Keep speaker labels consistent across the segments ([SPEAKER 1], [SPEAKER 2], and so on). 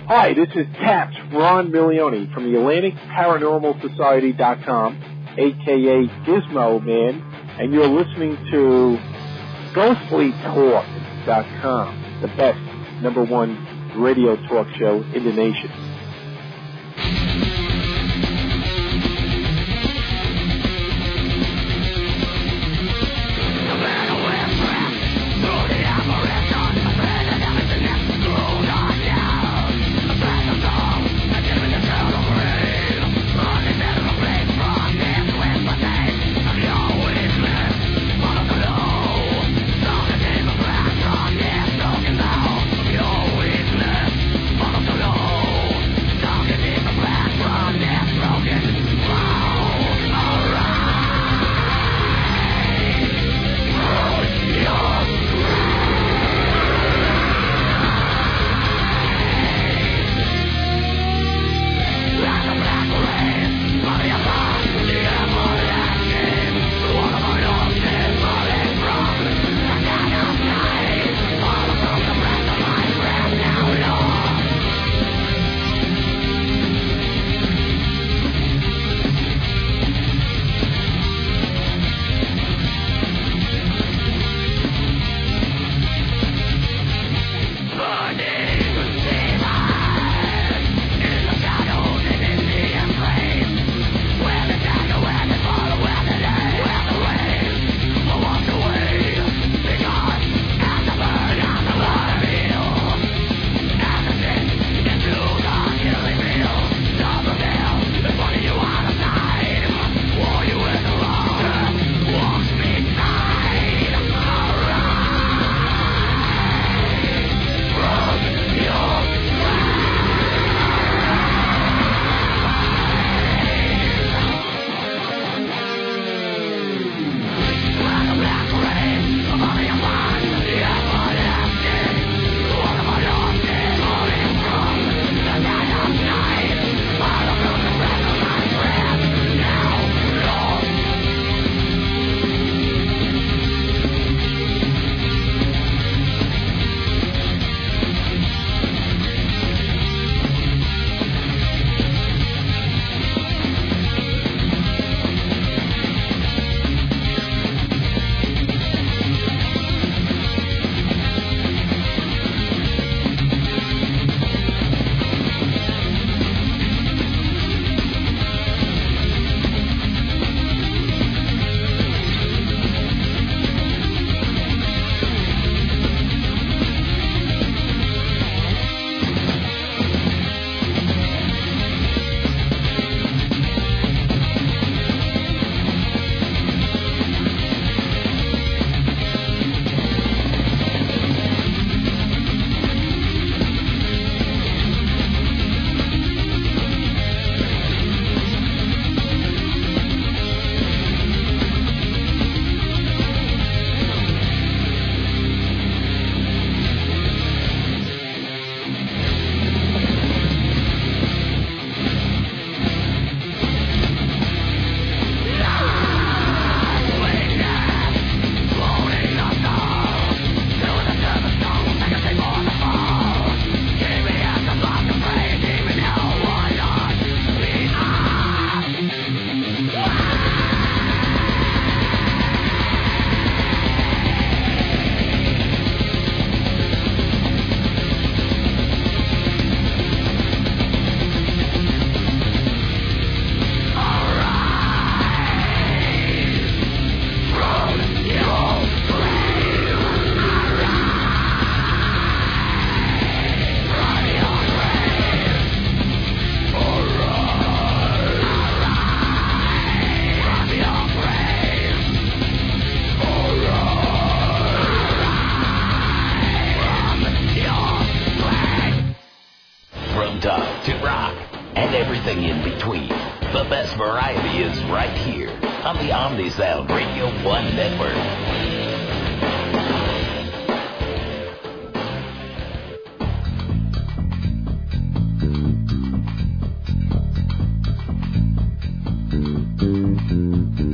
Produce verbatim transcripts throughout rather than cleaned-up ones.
[SPEAKER 1] Hi, this is Taps Ron Milioni from the Atlantic Paranormal Society dot com, a k a. Gizmo Man, and you're listening to Ghostly Talk dot com, the best number one radio talk show in the nation.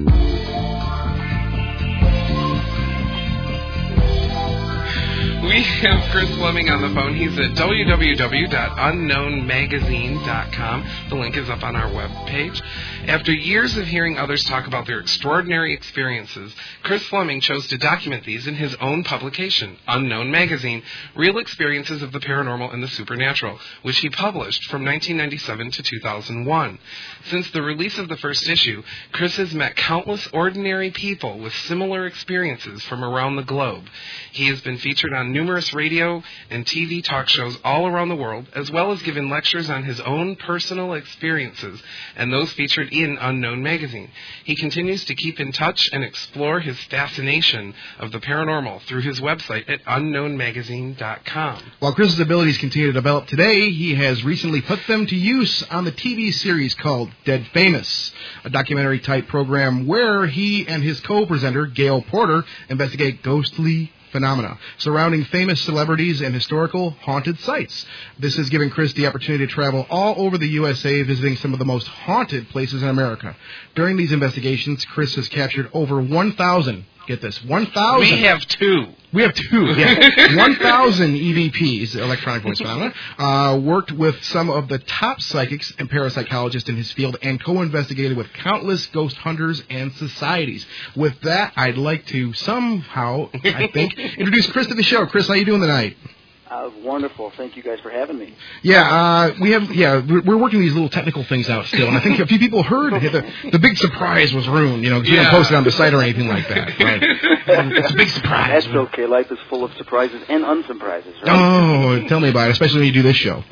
[SPEAKER 2] We have Chris Fleming on the phone. He's at w w w dot unknown magazine dot com. The link is up on our webpage. After years of hearing others talk about their extraordinary experiences, Chris Fleming chose to document these in his own publication, Unknown Magazine, Real Experiences of the Paranormal and the Supernatural, which he published from nineteen ninety-seven to two thousand one. Since the release of the first issue, Chris has met countless ordinary people with similar experiences from around the globe. He has been featured on numerous radio and T V talk shows all around the world, as well as given lectures on his own personal experiences and those featured in Unknown Magazine. He continues to keep in touch and explore his fascination of the paranormal through his website at unknown magazine dot com.
[SPEAKER 3] While Chris's abilities continue to develop today, he has recently put them to use on the T V series called Dead Famous, a documentary-type program where he and his co-presenter, Gail Porter, investigate ghostly phenomena surrounding famous celebrities and historical haunted sites. This has given Chris the opportunity to travel all over the U S A, visiting some of the most haunted places in America. During these investigations, Chris has captured over one thousand, get this, one thousand.
[SPEAKER 2] We have two.
[SPEAKER 3] We have two, yeah. one thousand E V Ps, electronic voice phenomena, uh, worked with some of the top psychics and parapsychologists in his field, and co-investigated with countless ghost hunters and societies. With that, I'd like to somehow, I think, introduce Chris to the show. Chris, how you doing tonight?
[SPEAKER 4] Uh, wonderful. Thank you guys for having me.
[SPEAKER 3] Yeah, uh, we have. Yeah, we're, we're working these little technical things out still, and I think a few people heard the, the big surprise was ruined. You know, because yeah. we don't post it on the site or anything like that. Right? It's a big surprise.
[SPEAKER 4] That's okay. Life is full of surprises and unsurprises. Right?
[SPEAKER 3] Oh, tell me about it, especially when you do this show.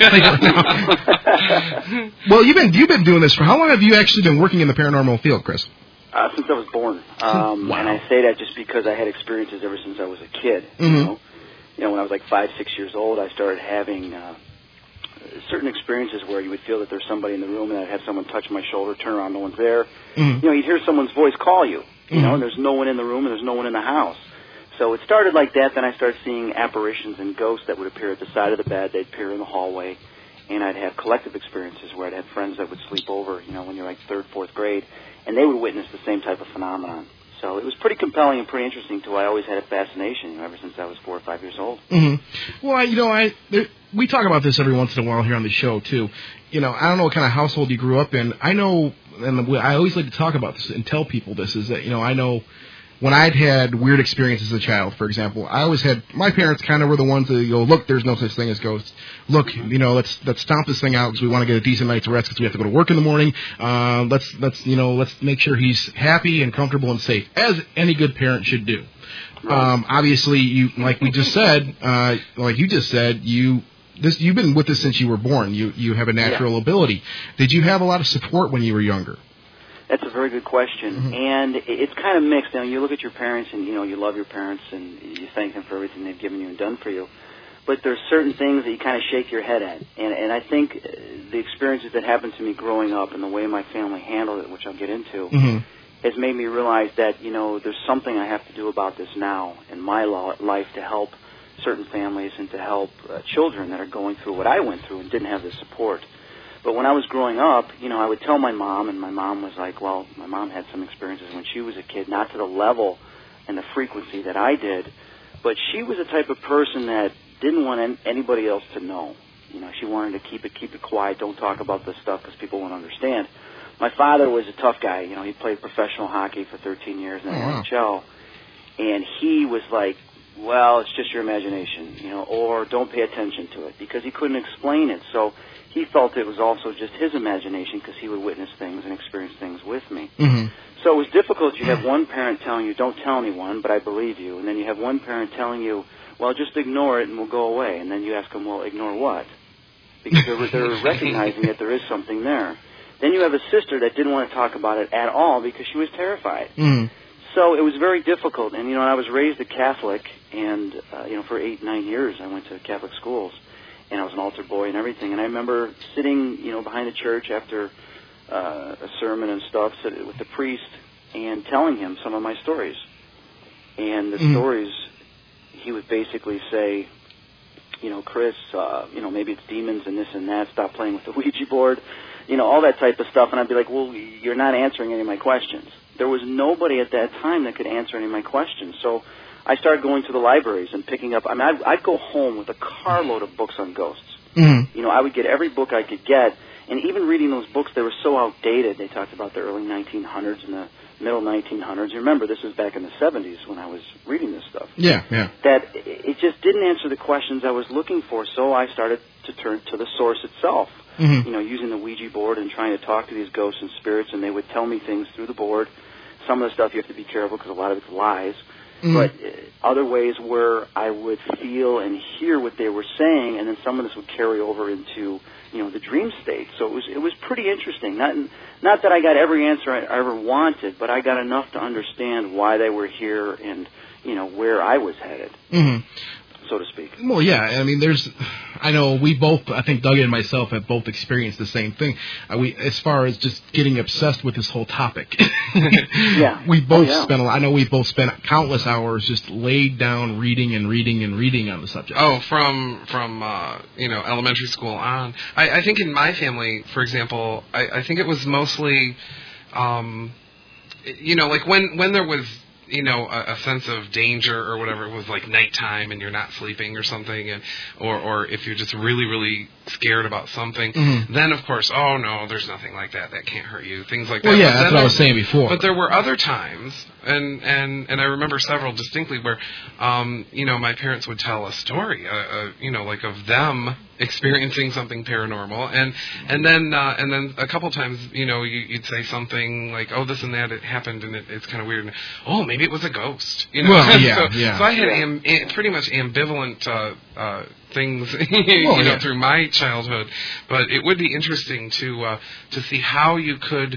[SPEAKER 3] Well, you've been you've been doing this for how long? Have you actually been working in the paranormal field, Chris?
[SPEAKER 4] Uh, since I was born, um,
[SPEAKER 3] wow.
[SPEAKER 4] and I say that just because I had experiences ever since I was a kid.
[SPEAKER 3] Mm-hmm.
[SPEAKER 4] You know? You know, when I was like five, six years old, I started having uh, certain experiences where you would feel that there's somebody in the room, and I'd have someone touch my shoulder, turn around, no one's there.
[SPEAKER 3] Mm-hmm. You
[SPEAKER 4] know, you'd hear someone's voice call you, you
[SPEAKER 3] mm-hmm.
[SPEAKER 4] know, and there's no one in the room, and there's no one in the house. So it started like that. Then I started seeing apparitions and ghosts that would appear at the side of the bed. They'd appear in the hallway, and I'd have collective experiences where I'd have friends that would sleep over, you know, when you're like third, fourth grade, and they would witness the same type of phenomenon. So it was pretty compelling and pretty interesting, too. I always had a fascination, you know, ever since I was four or five years old.
[SPEAKER 3] Mm-hmm. Well, I, you know, I there, we talk about this every once in a while here on the show, too. You know, I don't know what kind of household you grew up in. I know, and the, I always like to talk about this and tell people this, is that, you know, I know when I'd had weird experiences as a child, for example, I always had, my parents kind of were the ones that go, look, there's no such thing as ghosts. Look, you know, let's let's stomp this thing out because we want to get a decent night's rest because we have to go to work in the morning. Uh, let's, let's, you know, let's make sure he's happy and comfortable and safe, as any good parent should do. Um, obviously, you, like we just said, uh, like you just said, you, this, you've been with this since you were born. You, you have a natural yeah. ability. Did you have a lot of support when you were younger?
[SPEAKER 4] That's a very good question,
[SPEAKER 3] mm-hmm.
[SPEAKER 4] and it's kind of mixed. Now, you look at your parents, and you know you love your parents, and you thank them for everything they've given you and done for you. But there's certain things that you kind of shake your head at, and and I think the experiences that happened to me growing up and the way my family handled it, which I'll get into,
[SPEAKER 3] mm-hmm.
[SPEAKER 4] has made me realize that you know there's something I have to do about this now in my life to help certain families and to help uh, children that are going through what I went through and didn't have the support. But when I was growing up, you know, I would tell my mom, and my mom was like, well, my mom had some experiences when she was a kid, not to the level and the frequency that I did, but she was the type of person that didn't want anybody else to know. You know, she wanted to keep it, keep it quiet, don't talk about this stuff because people won't understand. My father was a tough guy. You know, he played professional hockey for thirteen years in the
[SPEAKER 3] oh, wow.
[SPEAKER 4] N H L, and he was like, well, it's just your imagination, you know, or don't pay attention to it, because he couldn't explain it. So he felt it was also just his imagination because he would witness things and experience things with me.
[SPEAKER 3] Mm-hmm.
[SPEAKER 4] So it was difficult. You have one parent telling you, don't tell anyone, but I believe you. And then you have one parent telling you, well, just ignore it and we'll go away. And then you ask them, well, ignore what? Because they're, they're recognizing that there is something there. Then you have a sister that didn't want to talk about it at all because she was terrified.
[SPEAKER 3] Mm-hmm.
[SPEAKER 4] So it was very difficult. And, you know, I was raised a Catholic, and, uh, you know, for eight, nine years I went to Catholic schools. And I was an altar boy and everything. And I remember sitting, you know, behind the church after uh, a sermon and stuff with the priest and telling him some of my stories. And the mm-hmm. stories, he would basically say, you know, Chris, uh, you know, maybe it's demons and this and that. Stop playing with the Ouija board. You know, all that type of stuff. And I'd be like, well, you're not answering any of my questions. There was nobody at that time that could answer any of my questions. So I started going to the libraries and picking up. I mean, I'd, I'd go home with a carload of books on ghosts.
[SPEAKER 3] Mm-hmm.
[SPEAKER 4] You know, I would get every book I could get, and even reading those books, they were so outdated. They talked about the early nineteen hundreds and the middle nineteen hundreds. You remember, this was back in the seventies when I was reading this stuff.
[SPEAKER 3] Yeah, yeah.
[SPEAKER 4] That it just didn't answer the questions I was looking for, so I started to turn to the source itself.
[SPEAKER 3] Mm-hmm.
[SPEAKER 4] You know, using the Ouija board and trying to talk to these ghosts and spirits, and they would tell me things through the board. Some of the stuff you have to be careful because a lot of it's lies. Mm-hmm. But uh, other ways where I would feel and hear what they were saying, and then some of this would carry over into, you know, the dream state. So it was it was pretty interesting. Not not that I got every answer I ever wanted, but I got enough to understand why they were here and, you know, where I was headed.
[SPEAKER 3] Mm-hmm.
[SPEAKER 4] So to speak.
[SPEAKER 3] Well, yeah. I mean, there's, I know we both, I think Doug and myself have both experienced the same thing. Uh, we, as far as just getting obsessed with this whole topic.
[SPEAKER 4] Yeah.
[SPEAKER 3] We both
[SPEAKER 4] oh, yeah.
[SPEAKER 3] spent, a lot, I know we both spent countless hours just laid down reading and reading and reading on the subject.
[SPEAKER 2] Oh, from, from, uh, you know, elementary school on. I, I think in my family, for example, I, I think it was mostly, um, you know, like when, when there was, you know, a, a sense of danger or whatever, it was like nighttime and you're not sleeping or something, and or or if you're just really, really scared about something, mm-hmm. then of course, oh no, there's nothing like that, that can't hurt you, things like that.
[SPEAKER 3] Well, yeah,
[SPEAKER 2] but
[SPEAKER 3] that's what I was saying before.
[SPEAKER 2] But there were other times, and and, and I remember several distinctly where, um, you know, my parents would tell a story, uh, uh, you know, like of them experiencing something paranormal, and and then uh, and then a couple times, you know, you, you'd say something like, oh, this and that, it happened, and it, it's kind of weird. And, oh, maybe it was a ghost. You know,
[SPEAKER 3] well, yeah,
[SPEAKER 2] so,
[SPEAKER 3] yeah.
[SPEAKER 2] so I had am, am, pretty much ambivalent uh, uh, things, you
[SPEAKER 3] well,
[SPEAKER 2] know,
[SPEAKER 3] yeah.
[SPEAKER 2] through my childhood. But it would be interesting to uh, to see how you could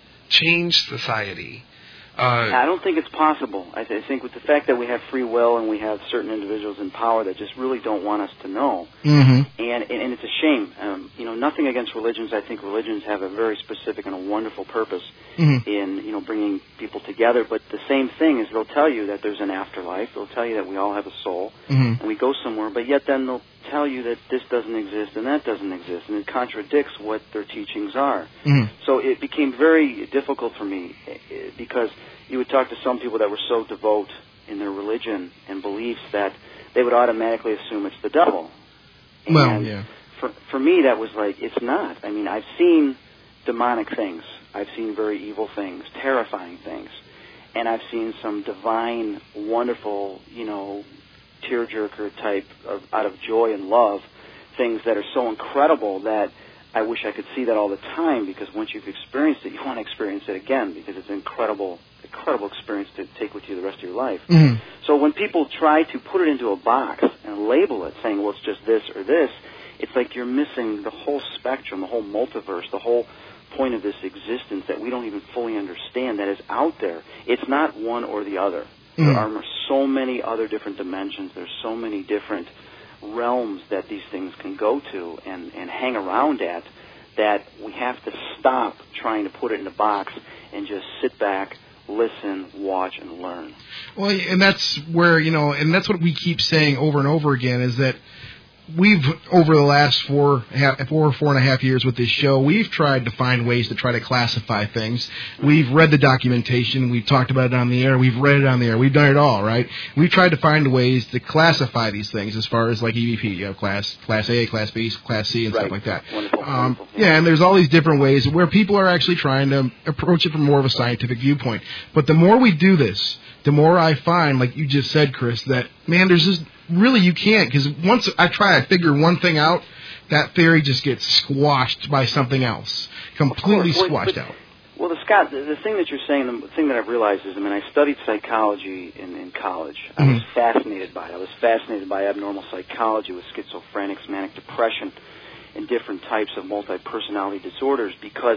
[SPEAKER 2] change society. Uh,
[SPEAKER 4] I don't think it's possible. I, th- I think with the fact that we have free will and we have certain individuals in power that just really don't want us to know,
[SPEAKER 3] mm-hmm.
[SPEAKER 4] and, and and it's a shame. Um, you know, nothing against religions. I think religions have a very specific and a wonderful purpose mm-hmm. in you know bringing people together. But the same thing is they'll tell you that there's an afterlife. They'll tell you that we all have a soul mm-hmm. and we go somewhere. But yet then they'll tell you that this doesn't exist and that doesn't exist, and it contradicts what their teachings are. Mm-hmm. So it became very difficult for me because you would talk to some people that were so devout in their religion and beliefs that they would automatically assume it's the devil. And
[SPEAKER 3] well, yeah.
[SPEAKER 4] For for me, that was like, it's not. I mean, I've seen demonic things. I've seen very evil things, terrifying things. And I've seen some divine, wonderful, you know, tearjerker type of out of joy and love, things that are so incredible that I wish I could see that all the time, because once you've experienced it, you want to experience it again, because it's an incredible, incredible experience to take with you the rest of your life. Mm-hmm. So when people try to put it into a box and label it, saying, well, it's just this or this, it's like you're missing the whole spectrum, the whole multiverse, the whole point of this existence that we don't even fully understand that is out there. It's not one or the other. Mm-hmm. There are so many other different dimensions. There's so many different realms that these things can go to and, and hang around at, that we have to stop trying to put it in a box and just sit back, listen, watch, and learn.
[SPEAKER 3] Well, and that's where, you know, and that's what we keep saying over and over again, is that we've, over the last four, four or four and a half years with this show, we've tried to find ways to try to classify things. We've read the documentation. We've talked about it on the air. We've read it on the air. We've done it all, right? We've tried to find ways to classify these things as far as like E V P, you know, class, class A, class B, class C, and
[SPEAKER 4] right.
[SPEAKER 3] stuff like that.
[SPEAKER 4] Wonderful,
[SPEAKER 3] um,
[SPEAKER 4] wonderful.
[SPEAKER 3] Yeah, and there's all these different ways where people are actually trying to approach it from more of a scientific viewpoint. But the more we do this, the more I find, like you just said, Chris, that, man, there's this... Really, you can't, because once I try to figure one thing out, that theory just gets squashed by something else, completely
[SPEAKER 4] well,
[SPEAKER 3] squashed
[SPEAKER 4] but,
[SPEAKER 3] out.
[SPEAKER 4] Well, the, Scott, the, the thing that you're saying, the thing that I've realized is, I mean, I studied psychology in, in college. I mm-hmm. was fascinated by it. I was fascinated by abnormal psychology with schizophrenics, manic depression, and different types of multi-personality disorders, because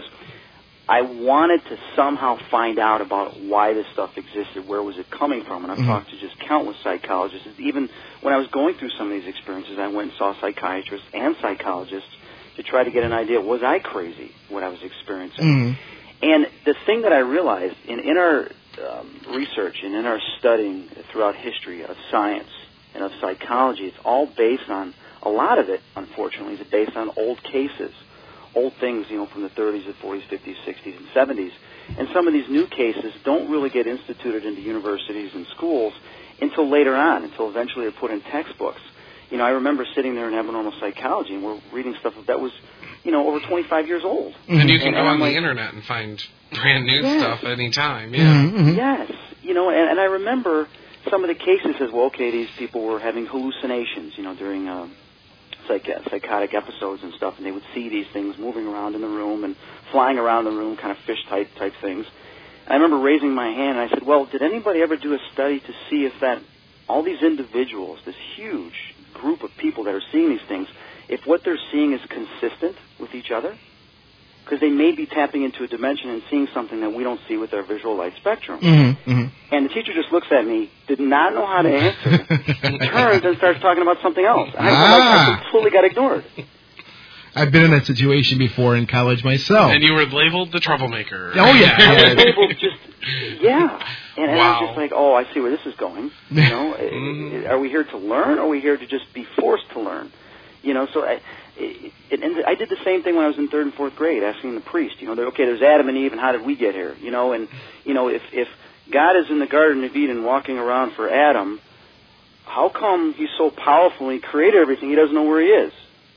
[SPEAKER 4] I wanted to somehow find out about why this stuff existed, where was it coming from, and I've mm-hmm. talked to just countless psychologists. Even when I was going through some of these experiences, I went and saw psychiatrists and psychologists to try to get an idea, was I crazy, what I was experiencing? Mm-hmm. And the thing that I realized in, in our um, research and in our studying throughout history of science and of psychology, it's all based on, a lot of it, unfortunately, is based on old cases. Old things, you know, from the thirties, the forties, fifties, sixties, and seventies. And some of these new cases don't really get instituted into universities and schools, until later on, until eventually they're put in textbooks. You know, I remember sitting there in abnormal psychology, and we're reading stuff that was, you know, over twenty-five years old.
[SPEAKER 2] And you can
[SPEAKER 4] and,
[SPEAKER 2] go
[SPEAKER 4] and
[SPEAKER 2] on the
[SPEAKER 4] like,
[SPEAKER 2] internet and find brand new
[SPEAKER 4] yes.
[SPEAKER 2] stuff anytime. Yeah.
[SPEAKER 3] Mm-hmm.
[SPEAKER 4] Yes. You know, and, and I remember some of the cases as well, okay, these people were having hallucinations, you know, during uh, psych- psychotic episodes and stuff, and they would see these things moving around in the room and flying around the room, kind of fish-type type things. And I remember raising my hand, and I said, well, did anybody ever do a study to see if that all these individuals, this huge group of people that are seeing these things, if what they're seeing is consistent with each other? Because they may be tapping into a dimension and seeing something that we don't see with our visual light spectrum.
[SPEAKER 3] Mm-hmm, mm-hmm.
[SPEAKER 4] And the teacher just looks at me, did not know how to answer, and turns and starts talking about something else. And I,
[SPEAKER 3] ah.
[SPEAKER 4] like, I completely got ignored.
[SPEAKER 3] I've been in that situation before in college myself.
[SPEAKER 2] And you were labeled the troublemaker.
[SPEAKER 3] Oh, yeah.
[SPEAKER 4] I was labeled just, yeah. And, and
[SPEAKER 2] wow.
[SPEAKER 4] I was just like, oh, I see where this is going. You know, mm-hmm. Are we here to learn, or are we here to just be forced to learn? You know, so I, it, and I did the same thing when I was in third and fourth grade, asking the priest, you know, okay, there's Adam and Eve, and how did we get here? You know, and, you know, if, if God is in the Garden of Eden walking around for Adam, how come he's so powerful and he created everything, he doesn't know where he is?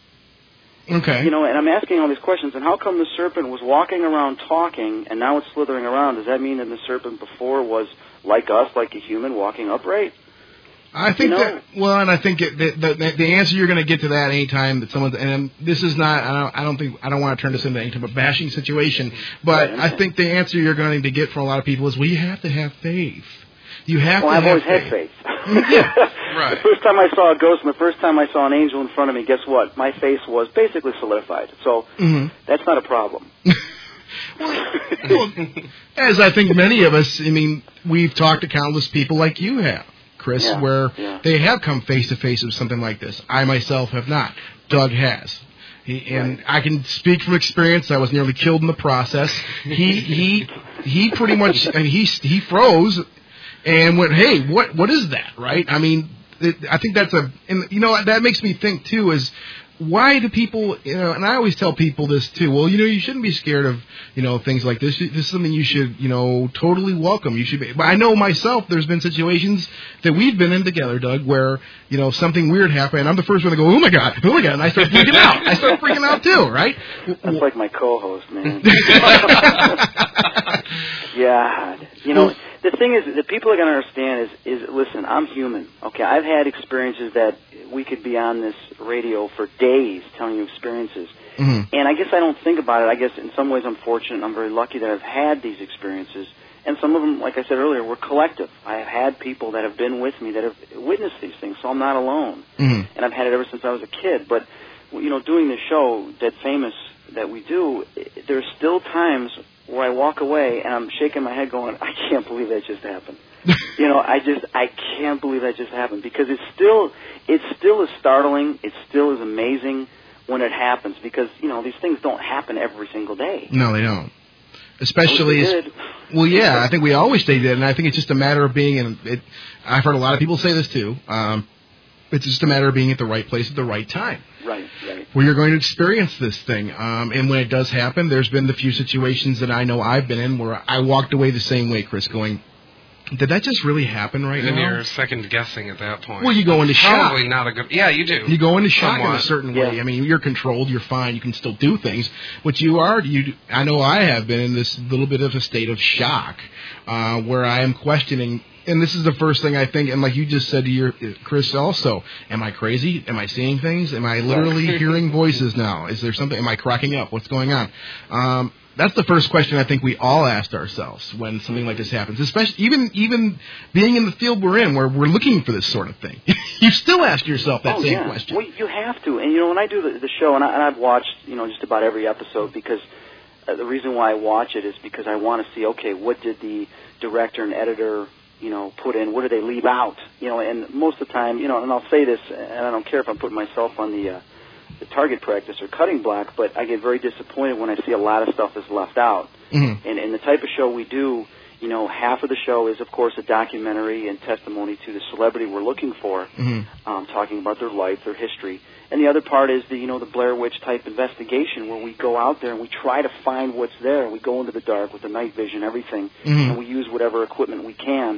[SPEAKER 3] Okay.
[SPEAKER 4] You know, and I'm asking all these questions, and how come the serpent was walking around talking, and now it's slithering around? Does that mean that the serpent before was like us, like a human, walking upright?
[SPEAKER 3] I think
[SPEAKER 4] you know?
[SPEAKER 3] that, well, and I think it, the, the the answer you're going to get to that anytime that someone's, and this is not, I don't, I don't think, I don't want to turn this into any type of bashing situation, but right, I think the answer you're going to get from a lot of people is, well, you have to have faith. You have
[SPEAKER 4] well,
[SPEAKER 3] to
[SPEAKER 4] I've
[SPEAKER 3] have
[SPEAKER 4] always
[SPEAKER 3] faith.
[SPEAKER 4] had faith.
[SPEAKER 3] Yeah.
[SPEAKER 2] Right.
[SPEAKER 4] The first time I saw a ghost and the first time I saw an angel in front of me, guess what? My face was basically solidified. So
[SPEAKER 3] mm-hmm.
[SPEAKER 4] that's not a problem.
[SPEAKER 3] well, well, as I think many of us, I mean, we've talked to countless people like you have, Chris,
[SPEAKER 4] yeah,
[SPEAKER 3] where
[SPEAKER 4] yeah.
[SPEAKER 3] they have come face to face with something like this. I myself have not. Doug has. He, and
[SPEAKER 4] right.
[SPEAKER 3] I can speak from experience. I was nearly killed in the process. He he he pretty much, and he he froze and went, hey, what what is that, right? I mean, it, I think that's a, and you know, that makes me think too, is why do people, you know, and I always tell people this too, well, you know, you shouldn't be scared of, you know, things like this. This is something you should, you know, totally welcome. You should be, but I know myself, there's been situations that we've been in together, Doug, where, you know, something weird happened, and I'm the first one to go, oh my God, oh my God, and I start freaking out. I start freaking out too, right?
[SPEAKER 4] That's like my co-host, man. Yeah. You know, the thing is, that people are going to understand is, is, listen, I'm human, okay? I've had experiences that we could be on this radio for days telling you experiences.
[SPEAKER 3] Mm-hmm.
[SPEAKER 4] And I guess I don't think about it. I guess in some ways I'm fortunate and I'm very lucky that I've had these experiences. And some of them, like I said earlier, were collective. I have had people that have been with me that have witnessed these things, so I'm not alone.
[SPEAKER 3] Mm-hmm.
[SPEAKER 4] And I've had it ever since I was a kid. But, you know, doing the show, Dead Famous, that we do, there's still times where I walk away and I'm shaking my head going, I can't believe that just happened. You know, I just, I can't believe that just happened, because it's still, it still is startling, it still is amazing when it happens, because, you know, these things don't happen every single day.
[SPEAKER 3] No, they don't. Especially,
[SPEAKER 4] as,
[SPEAKER 3] well, yeah, I think we always say that, and I think it's just a matter of being in, it, I've heard a lot of people say this too, um, it's just a matter of being at the right place at the right time.
[SPEAKER 4] Right, right.
[SPEAKER 3] Where you're going to experience this thing. Um, and when it does happen, there's been the few situations that I know I've been in where I walked away the same way, Chris, going, did that just really happen right
[SPEAKER 2] and
[SPEAKER 3] now?
[SPEAKER 2] And you're second guessing at that point.
[SPEAKER 3] Well, you go into shock.
[SPEAKER 2] Probably not a good, yeah, you do.
[SPEAKER 3] You go into shock
[SPEAKER 2] Somewhat.
[SPEAKER 3] in a certain
[SPEAKER 4] yeah.
[SPEAKER 3] way. I mean, you're controlled, you're fine, you can still do things. But you are, you, I know I have been in this little bit of a state of shock, uh, where I am questioning. And this is the first thing I think, and like you just said to your Chris also, am I crazy? Am I seeing things? Am I literally hearing voices now? Is there something, am I cracking up? What's going on? Um, that's the first question I think we all asked ourselves when something like this happens, especially even even being in the field we're in, where we're looking for this sort of thing. You still ask yourself that
[SPEAKER 4] oh,
[SPEAKER 3] same
[SPEAKER 4] yeah.
[SPEAKER 3] question.
[SPEAKER 4] Well, you have to. And, you know, when I do the, the show, and, I, and I've watched, you know, just about every episode, because uh, the reason why I watch it is because I want to see, okay, what did the director and editor, you know, put in, what do they leave out? You know, and most of the time, you know, and I'll say this, and I don't care if I'm putting myself on the, uh, the target practice or cutting block, but I get very disappointed when I see a lot of stuff is left out.
[SPEAKER 3] Mm-hmm.
[SPEAKER 4] And, and the type of show we do, you know, half of the show is, of course, a documentary and testimony to the celebrity we're looking for,
[SPEAKER 3] mm-hmm.
[SPEAKER 4] um, talking about their life, their history. And the other part is the, you know, the Blair Witch type investigation, where we go out there and we try to find what's there. We go into the dark with the night vision, everything,
[SPEAKER 3] mm-hmm.
[SPEAKER 4] and we use whatever equipment we can.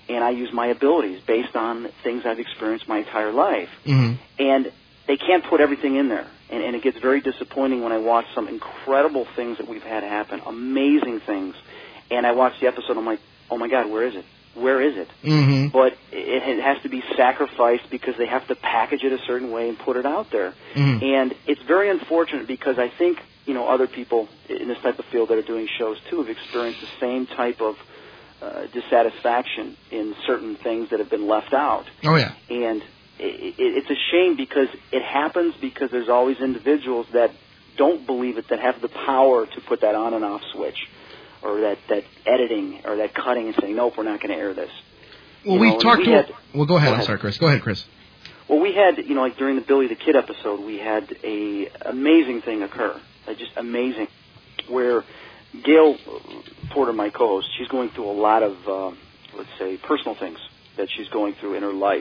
[SPEAKER 4] and I use my abilities based on things I've experienced my entire life.
[SPEAKER 3] Mm-hmm.
[SPEAKER 4] And they can't put everything in there, and, and it gets very disappointing when I watch some incredible things that we've had happen, amazing things, and I watch the episode, I'm like, oh my God, where is it? Where is it?
[SPEAKER 3] Mm-hmm.
[SPEAKER 4] But it, it has to be sacrificed because they have to package it a certain way and put it out there.
[SPEAKER 3] Mm-hmm.
[SPEAKER 4] And it's very unfortunate because I think, you know, other people in this type of field that are doing shows too have experienced the same type of uh, dissatisfaction in certain things that have been left out.
[SPEAKER 3] Oh, yeah.
[SPEAKER 4] And it, it, it's a shame because it happens because there's always individuals that don't believe it, that have the power to put that on and off switch, or that, that editing or that cutting and saying, nope, we're not going to air this.
[SPEAKER 3] Well,
[SPEAKER 4] you
[SPEAKER 3] we've
[SPEAKER 4] know,
[SPEAKER 3] talked
[SPEAKER 4] we
[SPEAKER 3] to...
[SPEAKER 4] had,
[SPEAKER 3] well, go ahead.
[SPEAKER 4] go
[SPEAKER 3] I'm
[SPEAKER 4] ahead.
[SPEAKER 3] sorry, Chris. Go ahead, Chris.
[SPEAKER 4] Well, we had, you know, like during the Billy the Kid episode, we had a amazing thing occur, uh, just amazing, where Gail Porter, my co-host, she's going through a lot of, uh, let's say, personal things that she's going through in her life.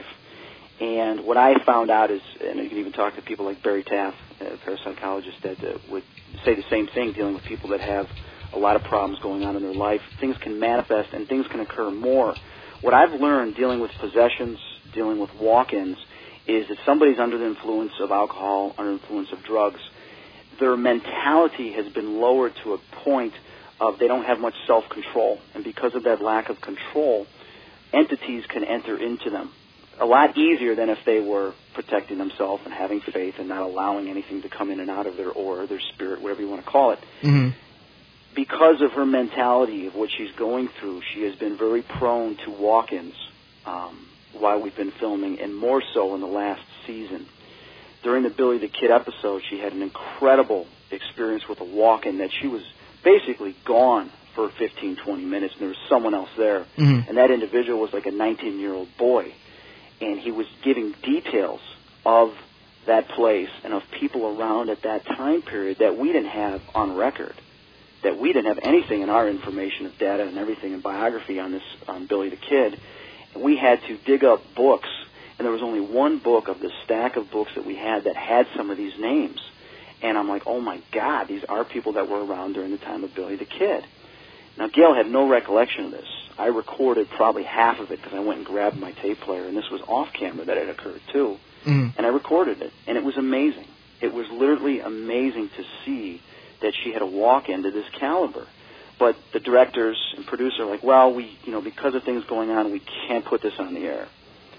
[SPEAKER 4] And what I found out is, and you can even talk to people like Barry Taff, a parapsychologist, that uh, would say the same thing, dealing with people that have a lot of problems going on in their life. Things can manifest and things can occur more. What I've learned dealing with possessions, dealing with walk-ins, is that somebody's under the influence of alcohol, under the influence of drugs, their mentality has been lowered to a point of they don't have much self-control. And because of that lack of control, entities can enter into them a lot easier than if they were protecting themselves and having faith and not allowing anything to come in and out of their aura, their spirit, whatever you want to call it.
[SPEAKER 3] Mm-hmm.
[SPEAKER 4] Because of her mentality of what she's going through, she has been very prone to walk-ins um, while we've been filming, and more so in the last season. During the Billy the Kid episode, she had an incredible experience with a walk-in that she was basically gone for fifteen, twenty minutes, and there was someone else there.
[SPEAKER 3] Mm-hmm.
[SPEAKER 4] And that individual was like a nineteen-year-old boy. And he was giving details of that place and of people around at that time period that we didn't have on record, that we didn't have anything in our information of data and everything in biography on this on Billy the Kid. And we had to dig up books, and there was only one book of the stack of books that we had that had some of these names. And I'm like, oh, my God, these are people that were around during the time of Billy the Kid. Now, Gail had no recollection of this. I recorded probably half of it because I went and grabbed my tape player, and this was off camera that it occurred too.
[SPEAKER 3] Mm-hmm.
[SPEAKER 4] And I recorded it, and it was amazing. It was literally amazing to see that she had a walk-in to this caliber. But the directors and producer are like, well, we, you know, because of things going on, we can't put this on the air.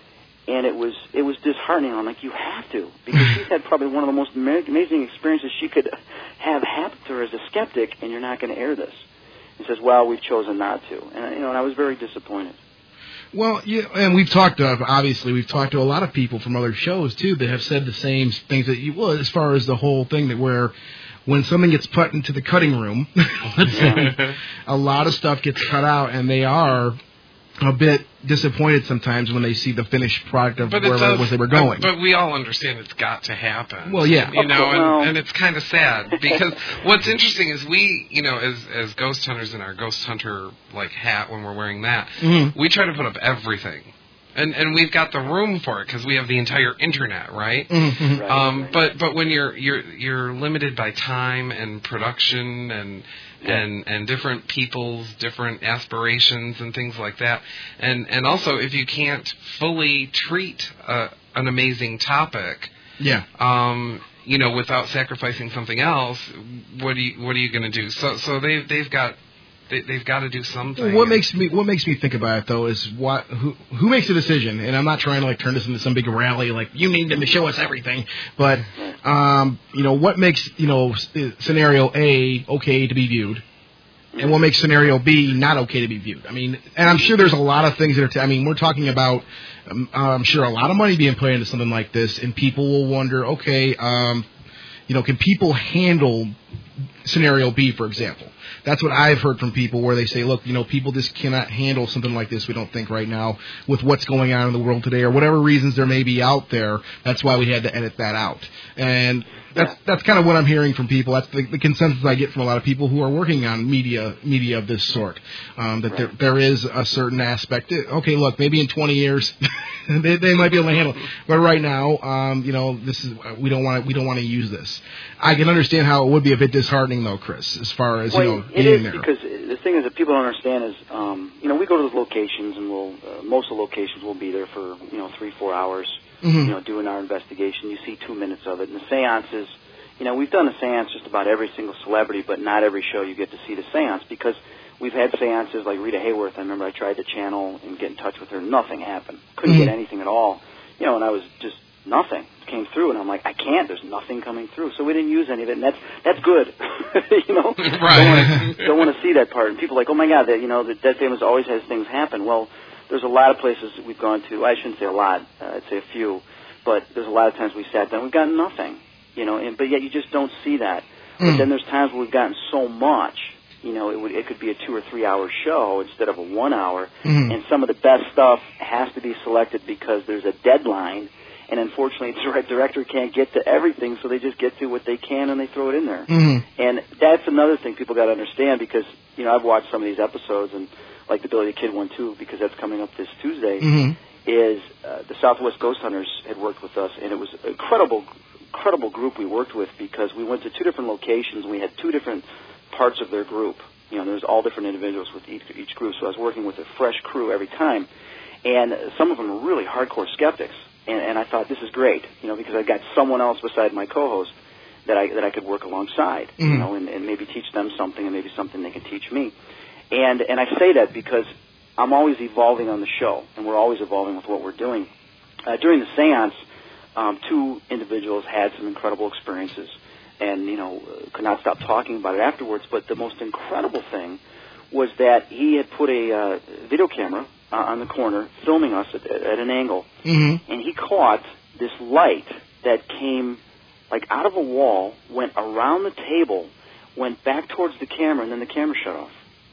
[SPEAKER 4] And it was it was disheartening. I'm like, you have to, because she's had probably one of the most amazing experiences she could have happen to her as a skeptic, and you're not going to air this. He says, well, we've chosen not to. And, you know, and I was very disappointed.
[SPEAKER 3] Well, yeah, and we've talked to, obviously, we've talked to a lot of people from other shows, too, that have said the same things that you, well, as far as the whole thing that where when something gets put into the cutting room, let's say, a lot of stuff gets cut out, and they are a bit disappointed sometimes when they see the finished product of
[SPEAKER 2] but
[SPEAKER 3] wherever
[SPEAKER 2] does,
[SPEAKER 3] it was they were going.
[SPEAKER 2] But we all understand it's got to happen.
[SPEAKER 3] Well, yeah.
[SPEAKER 2] You know,
[SPEAKER 4] well,
[SPEAKER 2] and, and it's kind of sad because what's interesting is we, you know, as as ghost hunters in our ghost hunter like hat when we're wearing that,
[SPEAKER 3] mm-hmm.
[SPEAKER 2] we try to put up everything. And and we've got the room for it because we have the entire internet, right?
[SPEAKER 3] Mm-hmm.
[SPEAKER 4] Right,
[SPEAKER 2] um,
[SPEAKER 4] right.
[SPEAKER 2] But but when you're you're you're limited by time and production and
[SPEAKER 4] Yeah.
[SPEAKER 2] and and different people's different aspirations and things like that, and and also if you can't fully treat a, an amazing topic,
[SPEAKER 3] Yeah.
[SPEAKER 2] um, you know, without sacrificing something else, what are you what are you going to do? So so they they've got. They, they've got to do something.
[SPEAKER 3] What makes me what makes me think about it though is what who who makes a decision, and I'm not trying to like turn this into some big rally like you need them to show us everything, but um, you know what makes you know scenario A okay to be viewed, and what makes scenario B not okay to be viewed. I mean, and I'm sure there's a lot of things that are. T- I mean, we're talking about um, I'm sure a lot of money being put into something like this, and people will wonder, okay, um, you know, can people handle scenario B, for example? That's what I've heard from people where they say, look, you know, people just cannot handle something like this, we don't think right now, with what's going on in the world today, or whatever reasons there may be out there. That's why we had to edit that out. And That's
[SPEAKER 4] yeah.
[SPEAKER 3] that's kind of what I'm hearing from people. That's the, the consensus I get from a lot of people who are working on media media of this sort. Um, that
[SPEAKER 4] right.
[SPEAKER 3] there there is a certain aspect. Okay, look, maybe in twenty years they, they might be able to handle it, but right now, um, you know, this is we don't want we don't want to use this. I can understand how it would be a bit disheartening, though, Chris, as far as
[SPEAKER 4] well,
[SPEAKER 3] you know
[SPEAKER 4] it
[SPEAKER 3] being
[SPEAKER 4] is
[SPEAKER 3] there.
[SPEAKER 4] Because the thing is that people don't understand is, um, you know, we go to those locations and we'll uh, most of the locations will be there for you know three four hours.
[SPEAKER 3] Mm-hmm.
[SPEAKER 4] You know, doing our investigation. You see two minutes of it. And the seances, you know, we've done a seance just about every single celebrity, but not every show you get to see the seance because we've had seances like Rita Hayworth. I remember I tried to channel and get in touch with her. Nothing happened. Couldn't
[SPEAKER 3] mm-hmm.
[SPEAKER 4] get anything at all. You know, and I was just, nothing came through. And I'm like, I can't. There's nothing coming through. So we didn't use any of it. And that's, that's good. you know?
[SPEAKER 2] Right.
[SPEAKER 4] Don't want to see that part. And people are like, oh, my God, that, you know, that Dead Famous always has things happen. Well, there's a lot of places that we've gone to. I shouldn't say a lot. Uh, I'd say a few. But there's a lot of times we sat down, we've gotten nothing, you know, and, but yet you just don't see that. Mm. But then there's times where we've gotten so much, you know, it, would, it could be a two or three hour show instead of a one hour.
[SPEAKER 3] Mm.
[SPEAKER 4] And some of the best stuff has to be selected because there's a deadline. And unfortunately, the director can't get to everything, so they just get to what they can and they throw it in there.
[SPEAKER 3] Mm.
[SPEAKER 4] And that's another thing people got to understand because, you know, I've watched some of these episodes and like the Billy the Kid one too because that's coming up this Tuesday.
[SPEAKER 3] Mm-hmm.
[SPEAKER 4] Is uh, the Southwest Ghost Hunters had worked with us, and it was an incredible, incredible group we worked with because we went to two different locations, and we had two different parts of their group. You know, there's all different individuals with each, each group, so I was working with a fresh crew every time. And some of them were really hardcore skeptics, and, and I thought, this is great, you know, because I got someone else beside my co-host that I, that I could work alongside, mm-hmm. you know, and, and maybe teach them something and maybe something they can teach me. And, and I say that because I'm always evolving on the show, and we're always evolving with what we're doing. Uh, during the seance, um, two individuals had some incredible experiences and, you know, uh, could not stop talking about it afterwards. But the most incredible thing was that he had put a uh, video camera uh, on the corner filming us at, at an angle,
[SPEAKER 3] mm-hmm.
[SPEAKER 4] and he caught this light that came like out of a wall, went around the table, went back towards the camera, and then the camera shut off.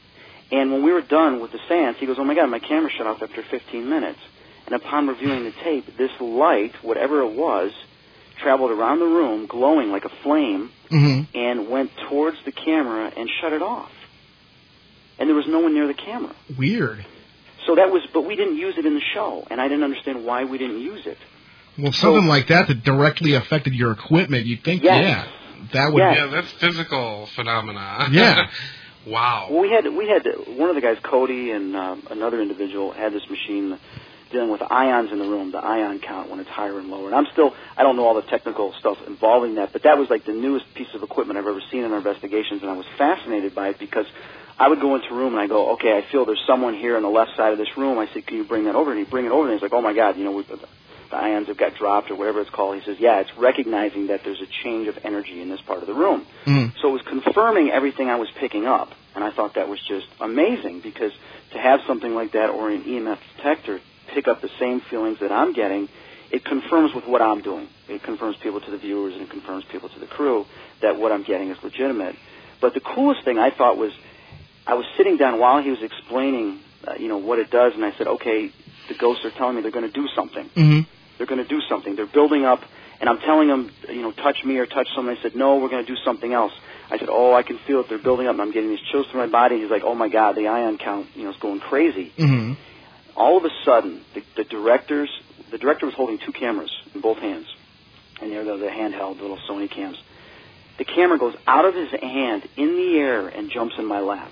[SPEAKER 4] And when we were done with the seance, he goes, oh, my God, my camera shut off after fifteen minutes. And upon reviewing the tape, this light, whatever it was, traveled around the room, glowing like a flame,
[SPEAKER 3] mm-hmm.
[SPEAKER 4] and went towards the camera and shut it off. And there was no one near the camera.
[SPEAKER 3] Weird.
[SPEAKER 4] So that was, but we didn't use it in the show, and I didn't understand why we didn't use it.
[SPEAKER 3] Well, something so, like that that directly affected your equipment, you'd think,
[SPEAKER 4] yes.
[SPEAKER 3] yeah, that would...
[SPEAKER 4] Yes.
[SPEAKER 2] Yeah, that's physical phenomena.
[SPEAKER 3] Yeah.
[SPEAKER 2] Wow.
[SPEAKER 4] Well, we had we had one of the guys, Cody, and um, another individual had this machine dealing with the ions in the room, the ion count when it's higher and lower. And I'm still, I don't know all the technical stuff involving that, but that was like the newest piece of equipment I've ever seen in our investigations, and I was fascinated by it because I would go into a room and I go, okay, I feel there's someone here on the left side of this room. I said, can you bring that over? And he'd bring it over, and he's like, oh my God, you know, we've, the ions have got dropped or whatever it's called. He says, yeah, it's recognizing that there's a change of energy in this part of the room.
[SPEAKER 3] Mm-hmm.
[SPEAKER 4] So it was confirming everything I was picking up, and I thought that was just amazing because to have something like that or an E M F detector pick up the same feelings that I'm getting, it confirms with what I'm doing. It confirms people to the viewers and it confirms people to the crew that what I'm getting is legitimate. But the coolest thing I thought was I was sitting down while he was explaining, uh, you know, what it does, and I said, okay, the ghosts are telling me they're going to do something.
[SPEAKER 3] Mm-hmm.
[SPEAKER 4] They're going to do something. They're building up, and I'm telling them, you know, touch me or touch someone. They said, no, we're going to do something else. I said, oh, I can feel it. They're building up, and I'm getting these chills through my body. He's like, oh, my God, the ion count, you know, is going crazy.
[SPEAKER 3] Mm-hmm.
[SPEAKER 4] All of a sudden, the, the directors, the director was holding two cameras in both hands, and they're the, the handheld little Sony cams. The camera goes out of his hand in the air and jumps in my lap.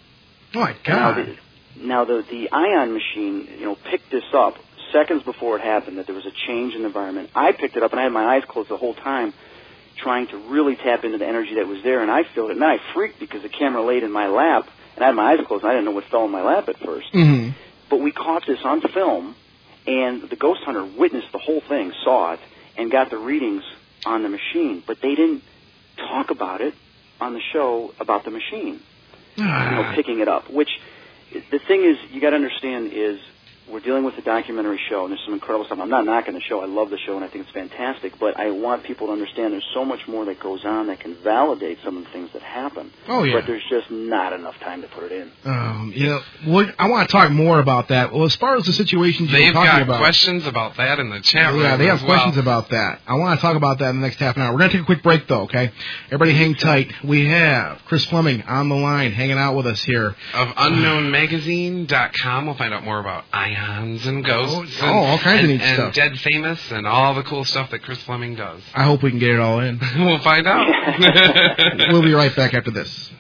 [SPEAKER 3] Oh, my God.
[SPEAKER 4] Now, the, now the, the ion machine, you know, picked this up seconds before it happened, that there was a change in the environment. I picked it up, and I had my eyes closed the whole time, trying to really tap into the energy that was there, and I felt it. And then I freaked because the camera laid in my lap, and I had my eyes closed, and I didn't know what fell in my lap at first.
[SPEAKER 3] Mm-hmm.
[SPEAKER 4] But we caught this on film, and the ghost hunter witnessed the whole thing, saw it, and got the readings on the machine. But they didn't talk about it on the show about the machine,
[SPEAKER 3] ah.
[SPEAKER 4] you know, picking it up. Which, the thing is, you got to understand is we're dealing with a documentary show, and there's some incredible stuff. I'm not knocking the show. I love the show, and I think it's fantastic. But I want people to understand there's so much more that goes on that can validate some of the things that happen.
[SPEAKER 3] Oh, yeah.
[SPEAKER 4] But there's just not enough time to put it in.
[SPEAKER 3] Um, you know, what, I want to talk more about that. Well, as far as the situations you're
[SPEAKER 2] They've
[SPEAKER 3] talking
[SPEAKER 2] got
[SPEAKER 3] about,
[SPEAKER 2] questions about that in the chat room.
[SPEAKER 3] Yeah, they have
[SPEAKER 2] as well.
[SPEAKER 3] questions about that. I want to talk about that in the next half an hour. We're going to take a quick break, though, okay? Everybody hang tight. We have Chris Fleming on the line hanging out with us here.
[SPEAKER 2] Of unknown magazine dot com, we'll find out more about ions and ghosts.
[SPEAKER 3] Oh,
[SPEAKER 2] and,
[SPEAKER 3] oh, all kinds
[SPEAKER 2] and,
[SPEAKER 3] of neat
[SPEAKER 2] and
[SPEAKER 3] stuff.
[SPEAKER 2] Dead Famous and all the cool stuff that Chris Fleming does.
[SPEAKER 3] I hope we can get it all in.
[SPEAKER 2] We'll find out.
[SPEAKER 3] We'll be right back after this.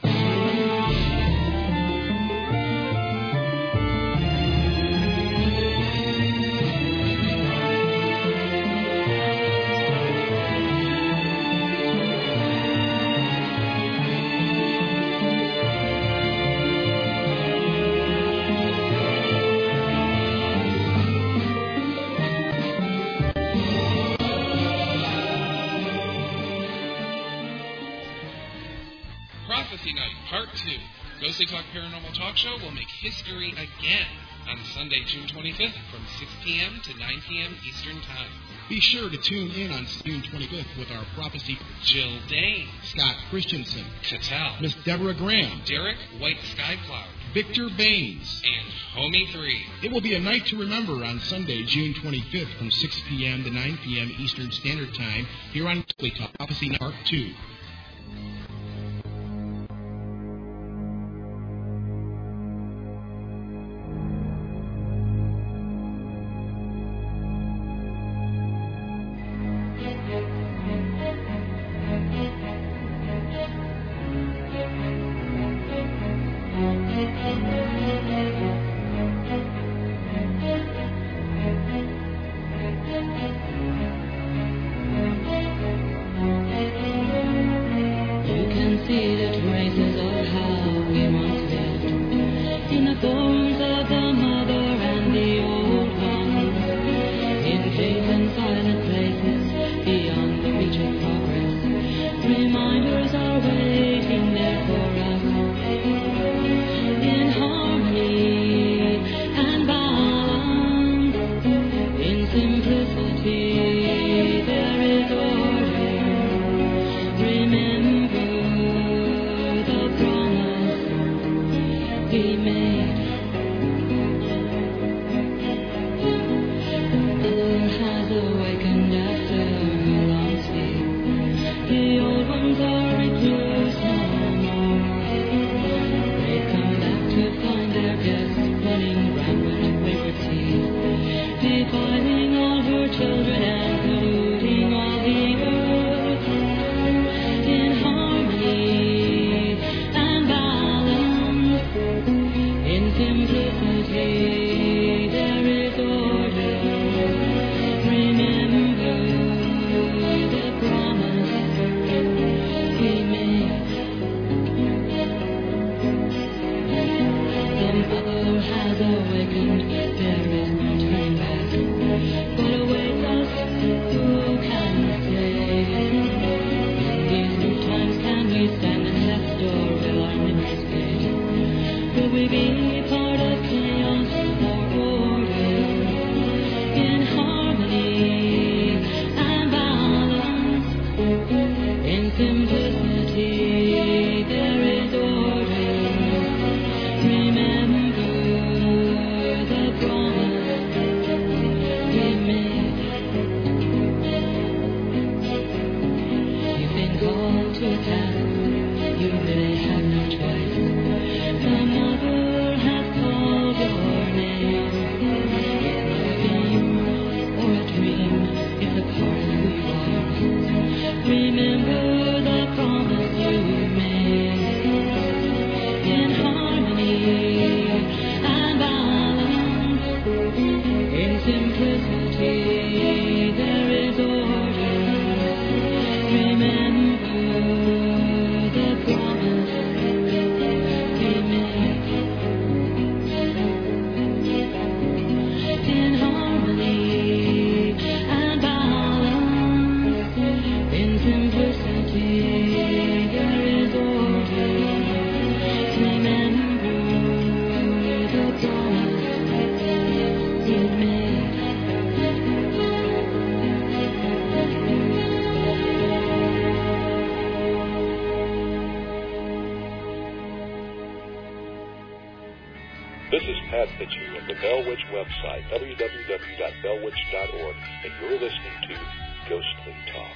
[SPEAKER 2] Prophecy Night, Part two. Ghostly Talk Paranormal Talk Show will make history again on Sunday, June twenty-fifth from six p.m. to nine p.m. Eastern Time.
[SPEAKER 3] Be sure to tune in on June twenty-fifth with our prophecy.
[SPEAKER 2] Jill Dane,
[SPEAKER 3] Scott Christensen,
[SPEAKER 2] Cattell,
[SPEAKER 3] Miss Deborah Graham,
[SPEAKER 2] Derek White Skycloud,
[SPEAKER 3] Victor Baines,
[SPEAKER 2] and Homie three.
[SPEAKER 3] It will be a night to remember on Sunday, June twenty-fifth from six p.m. to nine p.m. Eastern Standard Time here on Ghostly Talk Prophecy Night Part two.
[SPEAKER 5] Remember This is Pat Pitcher of the Bell Witch website, w w w dot bell witch dot org, and you're listening to Ghostly Talk.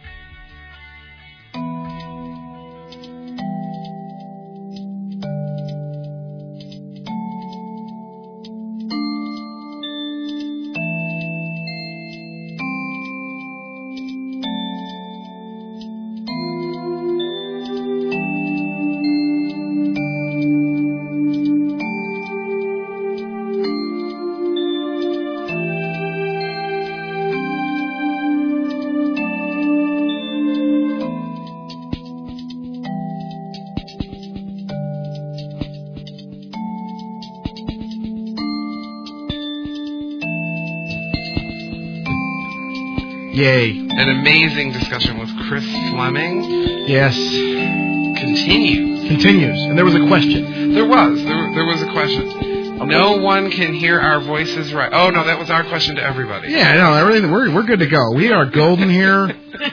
[SPEAKER 3] Yay.
[SPEAKER 2] An amazing discussion with Chris Fleming.
[SPEAKER 3] Yes.
[SPEAKER 2] Continues.
[SPEAKER 3] Continues. And there was a question.
[SPEAKER 2] There was. There, there was a question. Okay. No one can hear our voices right. Oh, no, that was our question to everybody.
[SPEAKER 3] Yeah, no, everything, we're, we're good to go. We are golden here.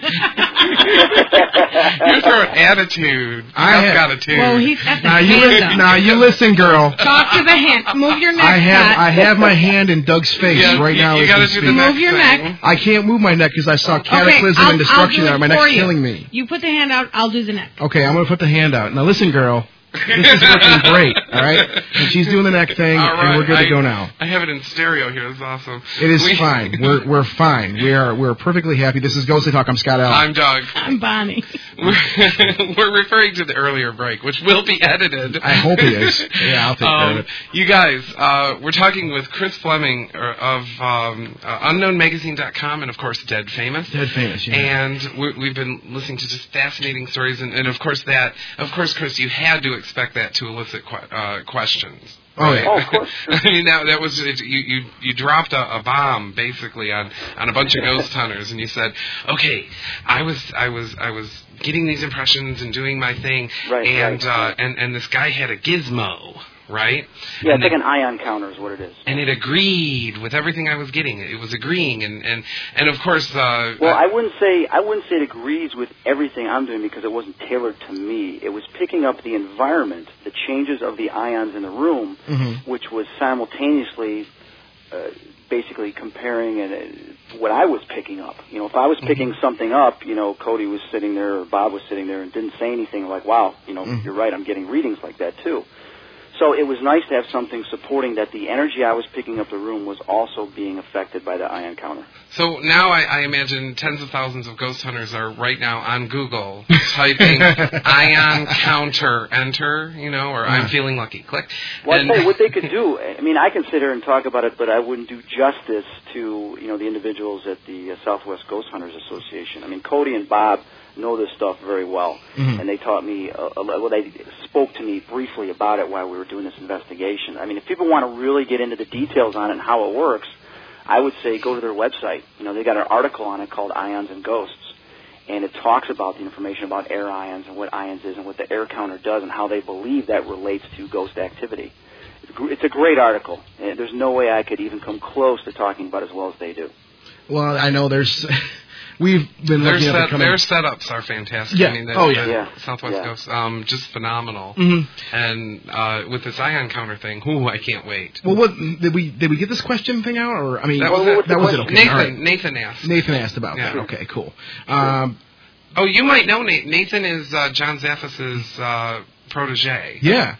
[SPEAKER 2] You're throwing attitude.
[SPEAKER 3] I
[SPEAKER 2] I've
[SPEAKER 3] have,
[SPEAKER 2] got a tune.
[SPEAKER 6] Well, he's got the
[SPEAKER 3] now,
[SPEAKER 6] hand
[SPEAKER 3] you listen,
[SPEAKER 6] up.
[SPEAKER 3] now, you listen, girl.
[SPEAKER 6] Talk to the hand. Move your neck.
[SPEAKER 3] I have
[SPEAKER 6] Pat.
[SPEAKER 3] I have my hand in Doug's face
[SPEAKER 2] yeah,
[SPEAKER 3] right
[SPEAKER 2] you,
[SPEAKER 3] now.
[SPEAKER 2] You
[SPEAKER 3] as
[SPEAKER 2] got to
[SPEAKER 3] we
[SPEAKER 2] do
[SPEAKER 3] speak.
[SPEAKER 2] the neck
[SPEAKER 6] Move your
[SPEAKER 2] thing.
[SPEAKER 6] neck.
[SPEAKER 3] I can't move my neck because I saw cataclysm
[SPEAKER 6] okay, I'll,
[SPEAKER 3] and destruction
[SPEAKER 6] I'll
[SPEAKER 3] there. My
[SPEAKER 6] do it
[SPEAKER 3] neck's
[SPEAKER 6] for you.
[SPEAKER 3] killing me.
[SPEAKER 6] You put the hand out, I'll do the neck.
[SPEAKER 3] Okay, I'm going to put the hand out. Now, listen, girl. This is working great, all right? And she's doing the neck thing,
[SPEAKER 2] All right.
[SPEAKER 3] and we're good
[SPEAKER 2] I,
[SPEAKER 3] to go now.
[SPEAKER 2] I have it in stereo here. It's awesome.
[SPEAKER 3] It is
[SPEAKER 2] we,
[SPEAKER 3] fine. We're we're fine. We are we're perfectly happy. This is Ghostly Talk. I'm Scott Allen.
[SPEAKER 2] I'm Doug.
[SPEAKER 6] I'm Bonnie.
[SPEAKER 2] We're, we're referring to the earlier break, which will be edited.
[SPEAKER 3] I hope it is. Yeah, I'll take
[SPEAKER 2] um,
[SPEAKER 3] care of it.
[SPEAKER 2] You guys, uh, we're talking with Chris Fleming of um, uh, unknown magazine dot com and, of course, Dead Famous.
[SPEAKER 3] Dead Famous, yeah.
[SPEAKER 2] And we, we've been listening to just fascinating stories, and, and of course that, of course, Chris, you had to expect that to elicit que- uh, questions.
[SPEAKER 3] Oh, yeah.
[SPEAKER 4] Oh, of course.
[SPEAKER 2] I mean, that, that was it, you, you. You dropped a, a bomb basically on, on a bunch of ghost hunters, and you said, "Okay, I was I was I was getting these impressions and doing my thing,
[SPEAKER 4] Right,
[SPEAKER 2] and
[SPEAKER 4] right,
[SPEAKER 2] uh,
[SPEAKER 4] right.
[SPEAKER 2] and and this guy had a gizmo, right?
[SPEAKER 4] Yeah,
[SPEAKER 2] and
[SPEAKER 4] it's like
[SPEAKER 2] it,
[SPEAKER 4] an ion counter is what it is.
[SPEAKER 2] and it agreed with everything I was getting. It was agreeing, and and, and of course, uh,
[SPEAKER 4] Well, I wouldn't say I wouldn't say it agrees with everything I'm doing because it wasn't tailored to me. It was picking up the environment, the changes of the ions in the room,
[SPEAKER 3] Mm-hmm.
[SPEAKER 4] which was simultaneously uh, basically comparing and uh, what I was picking up. You know, if I was picking
[SPEAKER 2] Mm-hmm.
[SPEAKER 4] something up, you know, Cody was sitting there or Bob was sitting there and didn't say anything, like, wow, you know,
[SPEAKER 3] Mm-hmm.
[SPEAKER 4] you're right, I'm getting readings like that too. So it was nice to have something supporting that the energy I was picking up the room was also being affected by the ion counter.
[SPEAKER 2] So now I, I imagine tens of thousands of ghost hunters are right now on Google typing ion counter enter, you know, or I'm feeling lucky, click.
[SPEAKER 4] Well,
[SPEAKER 2] And-
[SPEAKER 4] I'll tell you what they could do. I mean, I can sit here and talk about it, but I wouldn't do justice to, you know, the individuals at the uh, Southwest Ghost Hunters Association. I mean, Cody and Bob know this stuff very well,
[SPEAKER 3] Mhm.
[SPEAKER 4] and they taught me, uh, a, well, they spoke to me briefly about it while we were doing this investigation. I mean, if people want to really get into the details on it and how it works, I would say go to their website. You know, they got an article on it called Ions and Ghosts, and it talks about the information about air ions and what ions is and what the air counter does and how they believe that relates to ghost activity. It's a gr- It's a great article. And there's no way I could even come close to talking about it as well as they do.
[SPEAKER 3] Well, I know there's. We've been
[SPEAKER 2] Their,
[SPEAKER 3] looking at the
[SPEAKER 2] set,
[SPEAKER 3] coming.
[SPEAKER 2] their setups are fantastic.
[SPEAKER 3] Yeah.
[SPEAKER 2] I mean, the,
[SPEAKER 3] Oh,
[SPEAKER 2] the
[SPEAKER 3] yeah.
[SPEAKER 4] Yeah.
[SPEAKER 2] Southwest
[SPEAKER 4] Yeah.
[SPEAKER 2] Ghosts, um, just phenomenal.
[SPEAKER 3] Mm-hmm.
[SPEAKER 2] And uh, with this ion counter thing, ooh, I can't wait.
[SPEAKER 3] Well, what did we did we get this question thing out, or I mean,
[SPEAKER 2] That was
[SPEAKER 4] Well,
[SPEAKER 2] it.
[SPEAKER 4] what's the
[SPEAKER 3] that was it.
[SPEAKER 4] question?
[SPEAKER 3] Okay,
[SPEAKER 2] Nathan,
[SPEAKER 3] all right.
[SPEAKER 2] Nathan asked.
[SPEAKER 3] Nathan asked about
[SPEAKER 2] Yeah.
[SPEAKER 3] that. Okay, cool. Um,
[SPEAKER 2] Oh, you might know Nate. Nathan is uh, John Zaffis's uh, protege.
[SPEAKER 3] yeah.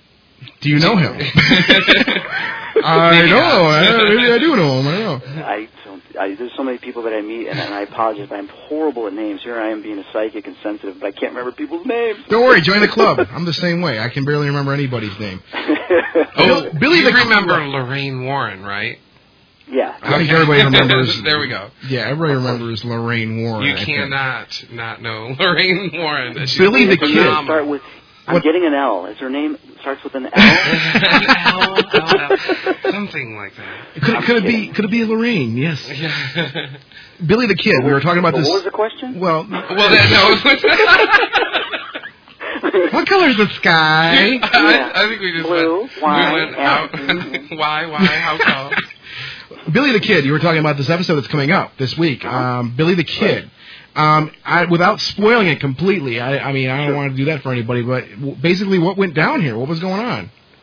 [SPEAKER 3] Do you know him?
[SPEAKER 2] Maybe
[SPEAKER 3] I know.
[SPEAKER 2] not.
[SPEAKER 3] I, maybe I do know him. I don't know.
[SPEAKER 4] I don't. I, there's so many people that I meet, and, and I apologize, but I'm horrible at names. Here I am being a psychic and sensitive, but I can't remember people's names.
[SPEAKER 3] Don't worry. Join the club. I'm the same way. I can barely remember anybody's name.
[SPEAKER 2] Oh,
[SPEAKER 3] Billy
[SPEAKER 2] you
[SPEAKER 3] the
[SPEAKER 2] remember Lorraine Warren, right?
[SPEAKER 4] Yeah.
[SPEAKER 3] I think everybody remembers.
[SPEAKER 2] There we go.
[SPEAKER 3] Yeah, everybody remembers Lorraine Warren.
[SPEAKER 2] You
[SPEAKER 3] I think.
[SPEAKER 2] cannot not know Lorraine Warren. She's
[SPEAKER 3] Billy the
[SPEAKER 4] Her name
[SPEAKER 3] Kid.
[SPEAKER 4] start with. I'm
[SPEAKER 3] What-
[SPEAKER 4] getting an L. Is her name starts with an L?
[SPEAKER 2] L, L, L, something like that.
[SPEAKER 3] Could, it- could it be? Could it be Lorraine? Yes.
[SPEAKER 2] Yeah.
[SPEAKER 3] Billy the Kid. We were talking about
[SPEAKER 4] What
[SPEAKER 3] this.
[SPEAKER 4] was the question?
[SPEAKER 3] Well,
[SPEAKER 2] Well, that, no.
[SPEAKER 3] what color is the sky?
[SPEAKER 2] I, I think we just
[SPEAKER 4] Blue,
[SPEAKER 2] went,
[SPEAKER 4] why,
[SPEAKER 2] we went
[SPEAKER 4] yeah.
[SPEAKER 2] out. Why? Why? How come?
[SPEAKER 3] Billy the Kid. You were talking about this episode that's coming up this week. Um, Billy the Kid. Um, I, without spoiling it completely, I, I mean, I don't
[SPEAKER 4] Sure.
[SPEAKER 3] want to do that for anybody, but w- basically, what went down here? What was going on?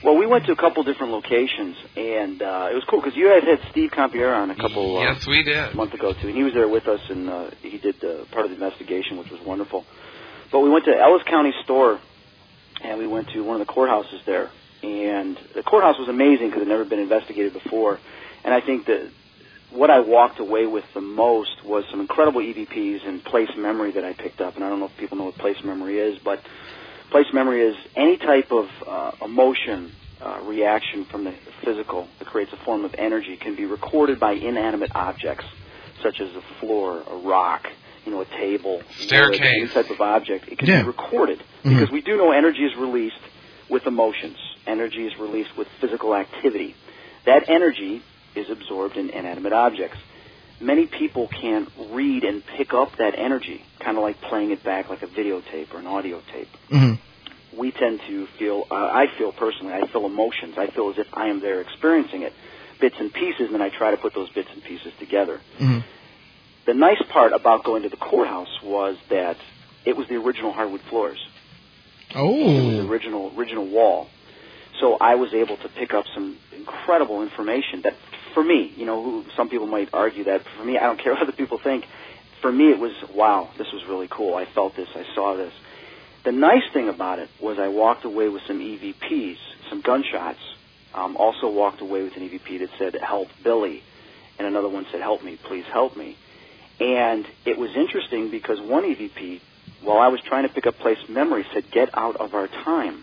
[SPEAKER 4] Well, we went to a couple different locations, and uh, it was cool because you had had Steve Compiera on a couple uh,
[SPEAKER 2] yes, we did.
[SPEAKER 4] a month ago too, and he was there with us, and uh, he did uh, part of the investigation, which was wonderful. But we went to Ellis County Store, and we went to one of the courthouses there, and the courthouse was amazing because it had never been investigated before, and I think that what I walked away with the most was some incredible E V Ps and place memory that I picked up, and I don't know if people know what place memory is, but place memory is any type of uh, emotion, uh, reaction from the physical that creates a form of energy can be recorded by inanimate objects, such as a floor, a rock, you know, a table,
[SPEAKER 2] staircase,
[SPEAKER 4] wood, any type of object. It can
[SPEAKER 3] yeah.
[SPEAKER 4] be recorded
[SPEAKER 3] mm-hmm.
[SPEAKER 4] because we do know energy is released with emotions. Energy is released with physical activity. That energy is absorbed in inanimate objects. Many people can't read and pick up that energy, kind of like playing it back like a videotape or an audio tape.
[SPEAKER 3] Mm-hmm.
[SPEAKER 4] We tend to feel, uh, I feel personally, I feel emotions. I feel as if I am there experiencing it, bits and pieces, and then I try to put those bits and pieces together.
[SPEAKER 3] Mm-hmm.
[SPEAKER 4] The nice part about going to the courthouse was that it was the original hardwood floors.
[SPEAKER 3] Oh.
[SPEAKER 4] It was the original, original wall. So I was able to pick up some incredible information that, for me, you know, who, some people might argue that. For me, I don't care what other people think. For me, it was, wow, this was really cool. I felt this. I saw this. The nice thing about it was I walked away with some E V Ps, some gunshots. Um, also walked away with an E V P that said, help Billy. And another one said, help me, please help me. And it was interesting because one E V P, while I was trying to pick up place memory, said, get out of our time.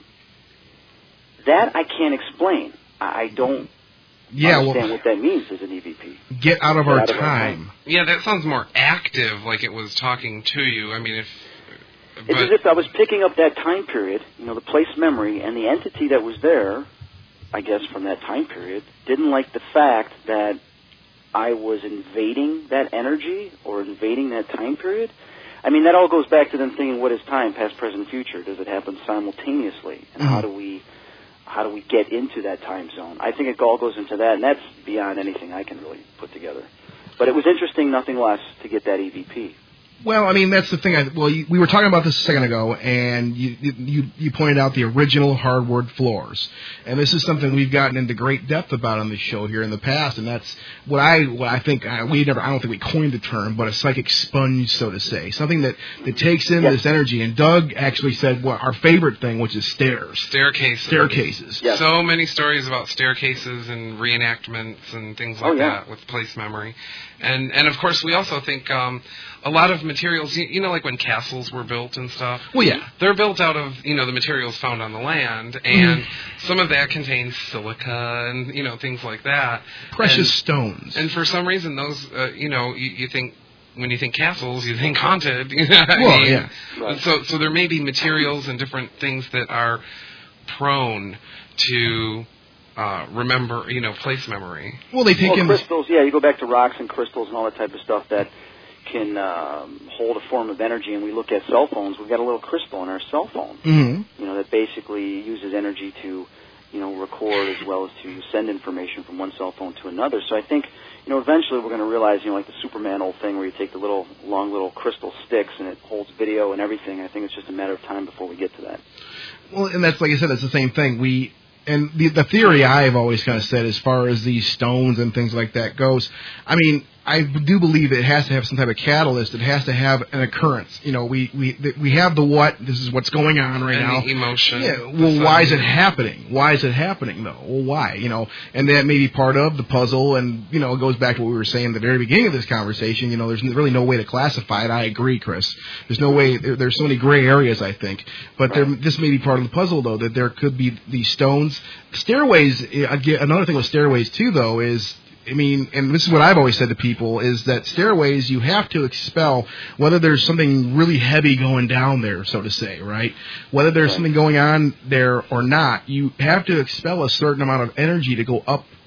[SPEAKER 4] That I can't explain. I don't
[SPEAKER 3] yeah,
[SPEAKER 4] understand
[SPEAKER 3] well,
[SPEAKER 4] what that means as an E V P.
[SPEAKER 3] Get out of,
[SPEAKER 4] get
[SPEAKER 3] our,
[SPEAKER 4] out of
[SPEAKER 3] time.
[SPEAKER 4] our time.
[SPEAKER 2] Yeah, that sounds more active, like it was talking to you. I mean, if...
[SPEAKER 4] It's
[SPEAKER 2] But,
[SPEAKER 4] as if I was picking up that time period, you know, the place memory, and the entity that was there, I guess from that time period, didn't like the fact that I was invading that energy or invading that time period. I mean, that all goes back to them thinking, what is time, past, present, future? Does it happen simultaneously? And mm-hmm. how do we how do we get into that time zone? I think it all goes into that, and that's beyond anything I can really put together. But it was interesting, nothing less, to get that E V P.
[SPEAKER 3] Well, I mean, that's the thing. I, well, you, we were talking about this a second ago, and you, you you pointed out the original hardwood floors, and this is something we've gotten into great depth about on this show here in the past, and that's what I what I think uh, we never I don't think we coined the term, but a psychic sponge, so to say, something that, that takes in
[SPEAKER 4] yes.
[SPEAKER 3] this energy. And Doug actually said what our favorite thing, which is stairs,
[SPEAKER 2] staircases,
[SPEAKER 3] staircases.
[SPEAKER 4] Yes.
[SPEAKER 2] So many stories about staircases and reenactments and things like
[SPEAKER 4] oh, yeah.
[SPEAKER 2] that with place memory, and and of course we also think. Um, A lot of materials, you know, like when castles were built and stuff.
[SPEAKER 3] Well, yeah.
[SPEAKER 2] They're built out of, you know, the materials found on the land, and mm-hmm. some of that contains silica and, you know, things like that.
[SPEAKER 3] Precious
[SPEAKER 2] and,
[SPEAKER 3] stones.
[SPEAKER 2] And for some reason, those, uh, you know, you, you think, when you think castles, you think haunted. You know what I
[SPEAKER 3] well,
[SPEAKER 2] mean?
[SPEAKER 3] yeah.
[SPEAKER 4] Right.
[SPEAKER 2] So, so there may be materials and different things that are prone to... Uh, remember, you know, place memory.
[SPEAKER 3] Well, they take
[SPEAKER 4] well,
[SPEAKER 3] in
[SPEAKER 4] crystals. Yeah, you go back to rocks and crystals and all that type of stuff that can um, hold a form of energy. And we look at cell phones. We've got a little crystal in our cell phone.
[SPEAKER 3] Mm-hmm.
[SPEAKER 4] You know, that basically uses energy to, you know, record as well as to send information from one cell phone to another. So I think, you know, eventually we're going to realize, you know, like the Superman old thing where you take the little long little crystal sticks and it holds video and everything. I think it's just a matter of time before we get to that.
[SPEAKER 3] Well, and that's like I said, it's the same thing. We. And the the theory I've always kind of said as far as these stones and things like that goes, I mean, I do believe it has to have some type of catalyst. It has to have an occurrence. You know, we we we have the what. This is what's going on right
[SPEAKER 2] and
[SPEAKER 3] now.
[SPEAKER 2] The emotion.
[SPEAKER 3] Yeah. Well, why is it happening? Why is it happening though? Well, why? You know, and that may be part of the puzzle. And you know, it goes back to what we were saying at the very beginning of this conversation. You know, there's really no way to classify it. I agree, Chris. There's no way. There, there's so many gray areas, I think. But
[SPEAKER 4] right.
[SPEAKER 3] there, this may be part of the puzzle, though, that there could be these stones, stairways. Again, another thing with stairways too, though, is. I mean, and this is what I've always said to people, is that stairways, you have to expel whether there's something really heavy going down there, so to say, right? Whether there's
[SPEAKER 4] right.
[SPEAKER 3] something going on there or not, you have to expel a certain amount of energy to go up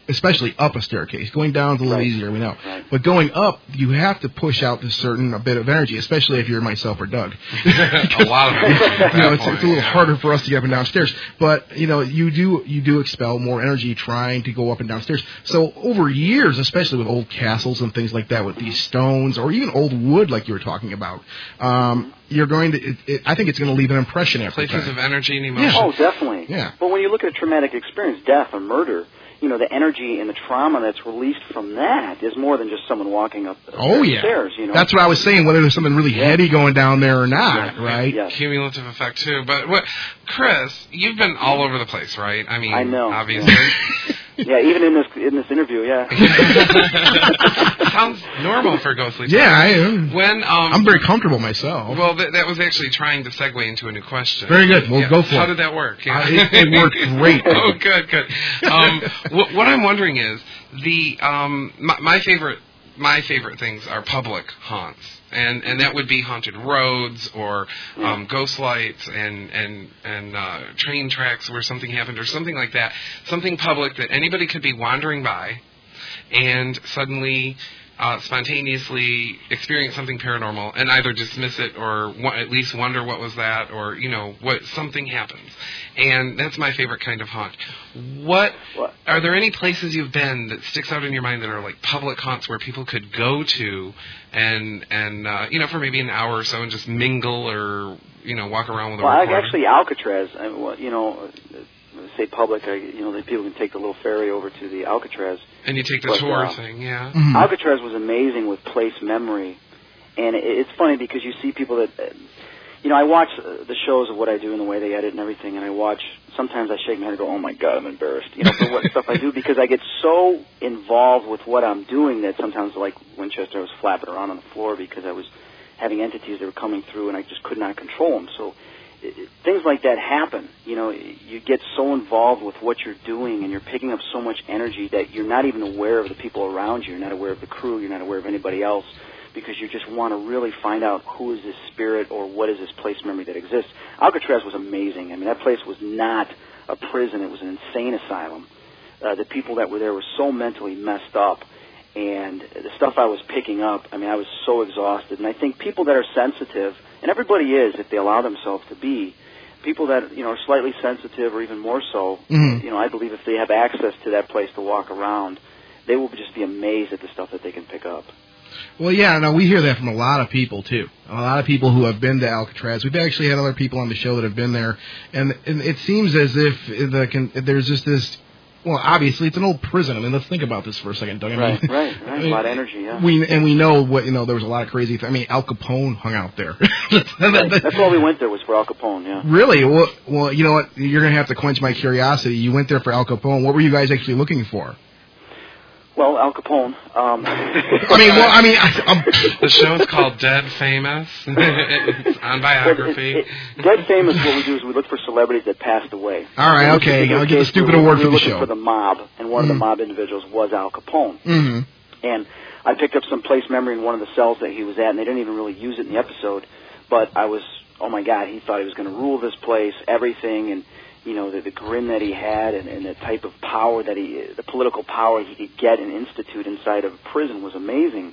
[SPEAKER 3] especially up a staircase. Going down is a little
[SPEAKER 4] Right.
[SPEAKER 3] easier, we know.
[SPEAKER 4] Right.
[SPEAKER 3] But going up, you have to push out this certain a bit of energy, especially if you're myself or Doug.
[SPEAKER 2] A lot of it.
[SPEAKER 3] You know, it's, it's a little harder for us to get up and down stairs. But, you know, you do you do expel more energy trying to go up and down stairs. So over years, especially with old castles and things like that, with these stones or even old wood like you were talking about, um, you're going to, it, it, I think it's going to leave an impression after
[SPEAKER 2] Places
[SPEAKER 3] time.
[SPEAKER 2] of energy and emotion.
[SPEAKER 3] Yeah.
[SPEAKER 4] Oh, definitely.
[SPEAKER 3] Yeah.
[SPEAKER 4] But when you look at a traumatic experience, death or murder, you know, the energy and the trauma that's released from that is more than just someone walking up the
[SPEAKER 3] Oh, yeah.
[SPEAKER 4] stairs, you know.
[SPEAKER 3] That's what I was saying, whether there's something really
[SPEAKER 4] Yeah.
[SPEAKER 3] heady going down there or not,
[SPEAKER 4] Yes.
[SPEAKER 3] right?
[SPEAKER 4] Yes.
[SPEAKER 2] Cumulative effect too. But what, Chris, you've been all over the place, right? I mean,
[SPEAKER 4] I know.
[SPEAKER 2] obviously.
[SPEAKER 4] Yeah, even in this in this interview, yeah.
[SPEAKER 2] Sounds normal for Ghostly.
[SPEAKER 3] Yeah, I am.
[SPEAKER 2] When um,
[SPEAKER 3] I'm very comfortable myself.
[SPEAKER 2] well, th- that was actually trying to segue into a new question.
[SPEAKER 3] Very good. We'll
[SPEAKER 2] Yeah.
[SPEAKER 3] go for
[SPEAKER 2] How
[SPEAKER 3] it.
[SPEAKER 2] did that work? Yeah.
[SPEAKER 3] Uh, it- it worked great.
[SPEAKER 2] Oh, good, good. Um, wh- what I'm wondering is the um, my, my favorite my favorite things are public haunts. And and that would be haunted roads or um, ghost lights and and and uh, train tracks where something happened or something like that. Something public that anybody could be wandering by, and suddenly, uh, spontaneously experience something paranormal and either dismiss it or wa- at least wonder what was that, or you know what something happens. And that's my favorite kind of haunt. What
[SPEAKER 4] What?
[SPEAKER 2] are there any places you've been that sticks out in your mind that are like public haunts where people could go to and and uh, you know for maybe an hour or so and just mingle or you know walk around with a
[SPEAKER 4] Well, I,
[SPEAKER 2] recorder?
[SPEAKER 4] actually, Alcatraz, I, well, you know, uh, say public, I, you know, the people can take the little ferry over to the Alcatraz.
[SPEAKER 2] And you take the
[SPEAKER 4] But,
[SPEAKER 2] tour
[SPEAKER 4] uh,
[SPEAKER 2] thing, yeah.
[SPEAKER 3] Mhm.
[SPEAKER 4] Alcatraz was amazing with place memory, and it, it's funny because you see people that, uh, you know, I watch uh, the shows of what I do and the way they edit and everything, and I watch. Sometimes I shake my head and go, "Oh my God, I'm embarrassed," you know, for what stuff I do because I get so involved with what I'm doing that sometimes, like Winchester, I was flapping around on the floor because I was having entities that were coming through and I just could not control them. So it, it, things like that happen. You know, you get so involved with what you're doing and you're picking up so much energy that you're not even aware of the people around you. You're not aware of the crew. You're not aware of anybody else because you just want to really find out who is this spirit or what is this place memory that exists. Alcatraz was amazing. I mean, that place was not a prison. It was an insane asylum. Uh, the people that were there were so mentally messed up. And the stuff I was picking up, I mean, I was so exhausted. And I think people that are sensitive, and everybody is if they allow themselves to be, people that, you know, are slightly sensitive or even more so,
[SPEAKER 3] Mhm.
[SPEAKER 4] you know, I believe if they have access to that place to walk around, they will just be amazed at the stuff that they can pick up.
[SPEAKER 3] Well, yeah, no, we hear that from a lot of people, too. A lot of people who have been to Alcatraz. We've actually had other people on the show that have been there, and, and it seems as if the can, there's just this, well, obviously, it's an old prison. I mean, let's think about this for a second, Doug. I
[SPEAKER 4] Right,
[SPEAKER 3] mean,
[SPEAKER 4] right, right.
[SPEAKER 3] I mean,
[SPEAKER 4] A lot of energy, yeah.
[SPEAKER 3] We, and we know, what you know, there was a lot of crazy, I mean, Al Capone hung out there.
[SPEAKER 4] Right. That's why we went there was for Al Capone, yeah.
[SPEAKER 3] Really? Well, well, you know what? You're going to have to quench my curiosity. You went there for Al Capone. What were you guys actually looking for?
[SPEAKER 4] Well, Al Capone. Um,
[SPEAKER 3] I mean, well, I mean, I, um,
[SPEAKER 2] The show's called Dead Famous. It's on biography.
[SPEAKER 4] It, it, Dead Famous, what we do is we look for celebrities that passed away.
[SPEAKER 3] all right,
[SPEAKER 4] In this
[SPEAKER 3] okay.
[SPEAKER 4] particular
[SPEAKER 3] I'll get the
[SPEAKER 4] case,
[SPEAKER 3] stupid
[SPEAKER 4] we were,
[SPEAKER 3] award
[SPEAKER 4] we
[SPEAKER 3] for
[SPEAKER 4] were
[SPEAKER 3] the
[SPEAKER 4] looking
[SPEAKER 3] show.
[SPEAKER 4] for the mob, and one of
[SPEAKER 3] Mm.
[SPEAKER 4] the mob individuals was Al Capone.
[SPEAKER 3] Mm-hmm.
[SPEAKER 4] And I picked up some place memory in one of the cells that he was at, and they didn't even really use it in the episode. But I was, oh my God, he thought he was going to rule this place, everything, and you know the, the grin that he had, and, and the type of power that he, the political power he could get and institute inside of a prison was amazing.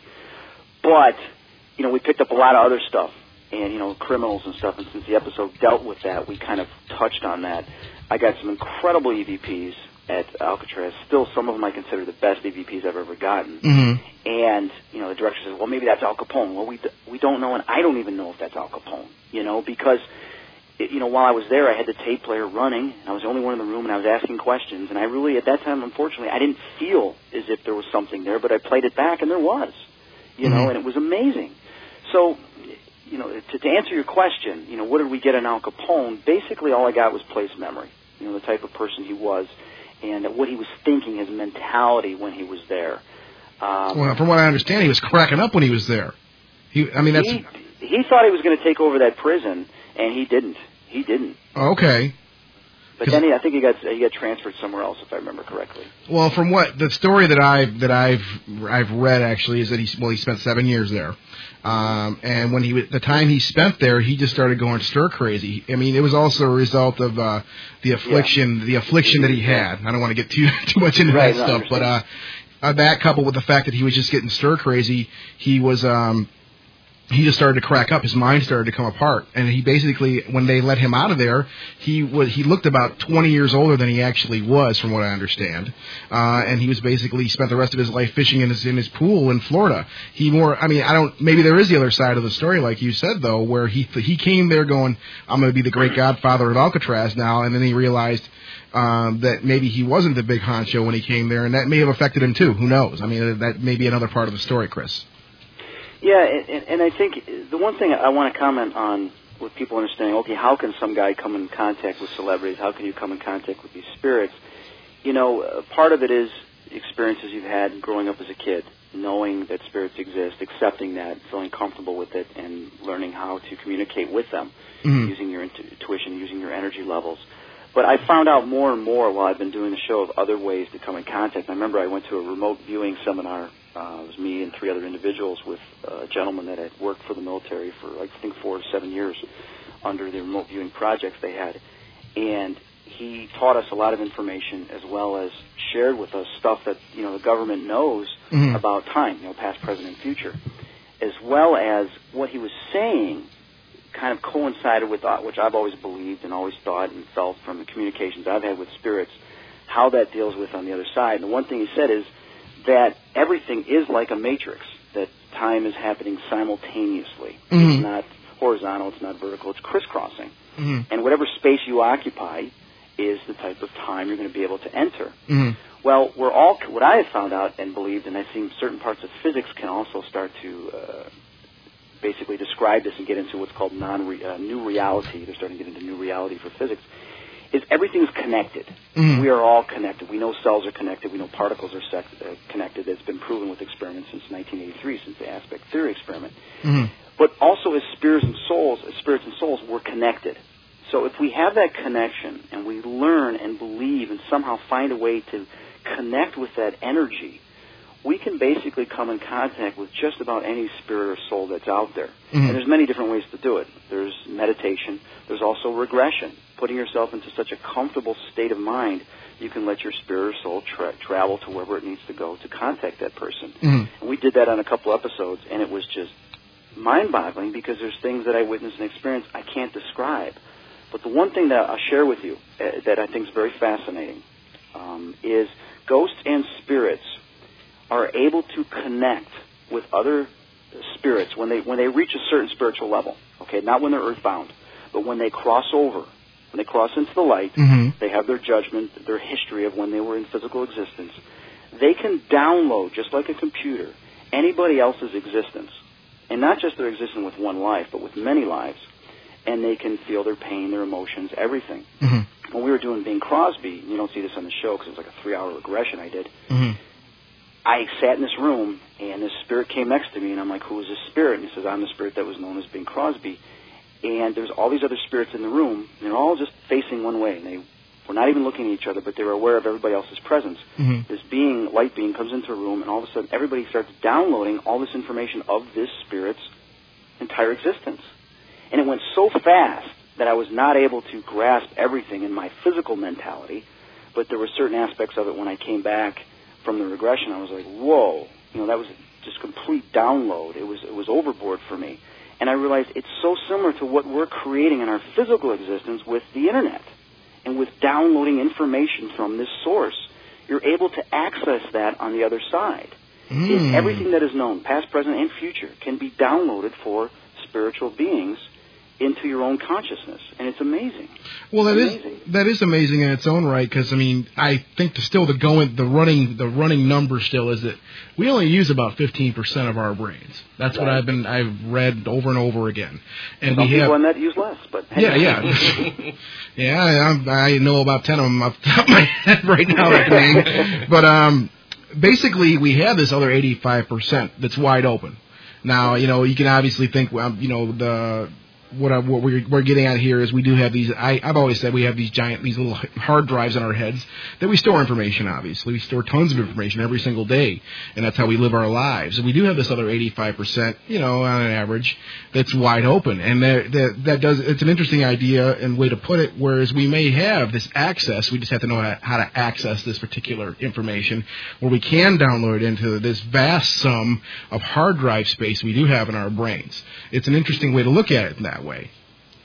[SPEAKER 4] But you know, we picked up a lot of other stuff, and you know, criminals and stuff. And since the episode dealt with that, we kind of touched on that. I got some incredible E V Ps at Alcatraz. Still, some of them I consider the best E V Ps I've ever gotten.
[SPEAKER 3] Mm-hmm.
[SPEAKER 4] And you know, the director says, "Well, maybe that's Al Capone." Well, we d- we don't know, and I don't even know if that's Al Capone. You know, because it, you know, while I was there, I had the tape player running. And I was the only one in the room, and I was asking questions. And I really, at that time, unfortunately, I didn't feel as if there was something there, but I played it back, and there was. You know,
[SPEAKER 3] Mhm.
[SPEAKER 4] and it was amazing. So, you know, to, to answer your question, you know, what did we get on Al Capone? Basically, all I got was place memory. You know, the type of person he was, and what he was thinking, his mentality when he was there. Um,
[SPEAKER 3] Well, from what I understand, he was cracking up when he was there. He, I mean, that's
[SPEAKER 4] he, he thought he was going to take over that prison, and he didn't. He didn't.
[SPEAKER 3] okay.
[SPEAKER 4] But then he, I think he got he got transferred somewhere else, if I remember correctly.
[SPEAKER 3] Well, from what the story that I that I've I've read actually is that he well he spent seven years there, um, and when he the time he spent there, he just started going stir crazy. I mean, it was also a result of uh, the affliction yeah. the affliction that he had. I don't want to get too too much into
[SPEAKER 4] right,
[SPEAKER 3] that
[SPEAKER 4] no,
[SPEAKER 3] stuff, but uh, uh, that coupled with the fact that he was just getting stir crazy, he was. Um, He just started to crack up. His mind started to come apart, and he basically, when they let him out of there, he was he looked about twenty years older than he actually was, from what I understand. Uh, and he was basically spent the rest of his life fishing in his in his pool in Florida. He more, I mean, I don't. Maybe there is the other side of the story, like you said, though, where he he came there going, "I'm going to be the great godfather of Alcatraz now," and then he realized. Um, that maybe he wasn't the big honcho when he came there, and that may have affected him too. Who knows? I mean, that may be another part of the story, Chris.
[SPEAKER 4] Yeah, and, and I think the one thing I want to comment on with people understanding, okay, how can some guy come in contact with celebrities? How can you come in contact with these spirits? You know, uh, part of it is experiences you've had growing up as a kid, knowing that spirits exist, accepting that, feeling comfortable with it, and learning how to communicate with them, mm-hmm. using your intu- intuition, using your energy levels. But I found out more and more while I've been doing the show of other ways to come in contact. I remember I went to a remote viewing seminar. Uh, it was me and three other individuals with a gentleman that had worked for the military for, I think, four or seven years under the remote viewing projects they had. And he taught us a lot of information as well as shared with us stuff that, you know, the government knows mm-hmm. about time, you know, past, present, and future, as well as what he was saying kind of coincided with uh, which I've always believed and always thought and felt from the communications I've had with spirits, how that deals with on the other side. And the one thing he said is that everything is like a matrix, that time is happening simultaneously. Mm-hmm. It's not horizontal, it's not vertical, it's crisscrossing. Mm-hmm. And whatever space you occupy is the type of time you're going to be able to enter. Mm-hmm. Well, we're all, what I have found out and believed, and I've seen certain parts of physics can also start to uh, basically describe this and get into what's called non uh, new reality. They're starting to get into new reality for physics. Is everything is connected. Mm-hmm. We are all connected. We know cells are connected. We know particles are sec- uh, connected. It's been proven with experiments since nineteen eighty-three, since the aspect theory experiment. Mm-hmm. But also as spirits and souls, as spirits and souls, we're connected. So if we have that connection and we learn and believe and somehow find a way to connect with that energy, we can basically come in contact with just about any spirit or soul that's out there. Mm-hmm. And there's many different ways to do it. There's meditation. There's also regression, putting yourself into such a comfortable state of mind, you can let your spirit or soul tra- travel to wherever it needs to go to contact that person. Mm-hmm. And we did that on a couple episodes, and it was just mind-boggling because there's things that I witnessed and experienced I can't describe. But the one thing that I'll share with you uh, that I think is very fascinating um, is ghosts and spirits are able to connect with other spirits when they when they reach a certain spiritual level. Okay, not when they're earthbound, but when they cross over, when they cross into the light, mm-hmm. they have their judgment, their history of when they were in physical existence. They can download, just like a computer, anybody else's existence, and not just their existence with one life, but with many lives, and they can feel their pain, their emotions, everything. Mm-hmm. When we were doing Bing Crosby, you don't see this on the show because it was like a three-hour regression I did, mm-hmm. I sat in this room, and this spirit came next to me, and I'm like, who is this spirit? And he says, I'm the spirit that was known as Bing Crosby. And there's all these other spirits in the room, and they're all just facing one way, and they were not even looking at each other, but they were aware of everybody else's presence. Mm-hmm. This being, light being, comes into a room, and all of a sudden everybody starts downloading all this information of this spirit's entire existence. And it went so fast that I was not able to grasp everything in my physical mentality, but there were certain aspects of it when I came back from the regression. I was like, whoa, you know, that was just complete download. It was it was overboard for me. And I realized it's so similar to what we're creating in our physical existence with the Internet and with downloading information from this source. You're able to access that on the other side. Mm. Everything that is known, past, present, and future, can be downloaded for spiritual beings into your own consciousness, and it's amazing.
[SPEAKER 3] Well, that
[SPEAKER 4] it's amazing.
[SPEAKER 3] is that is amazing in its own right, because I mean, I think the, still the going the running the running number still is that we only use about fifteen percent of our brains. That's right. What I've been I've read over and over again, and
[SPEAKER 4] Some
[SPEAKER 3] we have
[SPEAKER 4] people that use less, but
[SPEAKER 3] yeah, yeah, yeah. I, I know about ten of them off the top of my head right now. That name, but um, basically we have this other eighty-five percent that's wide open. Now, you know, you can obviously think, well, you know, the what I, what we're, we're getting at here is we do have these. I, I've always said we have these giant, these little hard drives in our heads that we store information. Obviously, we store tons of information every single day, and that's how we live our lives. And we do have this other eighty-five percent, you know, on an average, that's wide open, and that, that that does. It's an interesting idea and way to put it. Whereas we may have this access, we just have to know how, how to access this particular information, where we can download into this vast sum of hard drive space we do have in our brains. It's an interesting way to look at it in that way.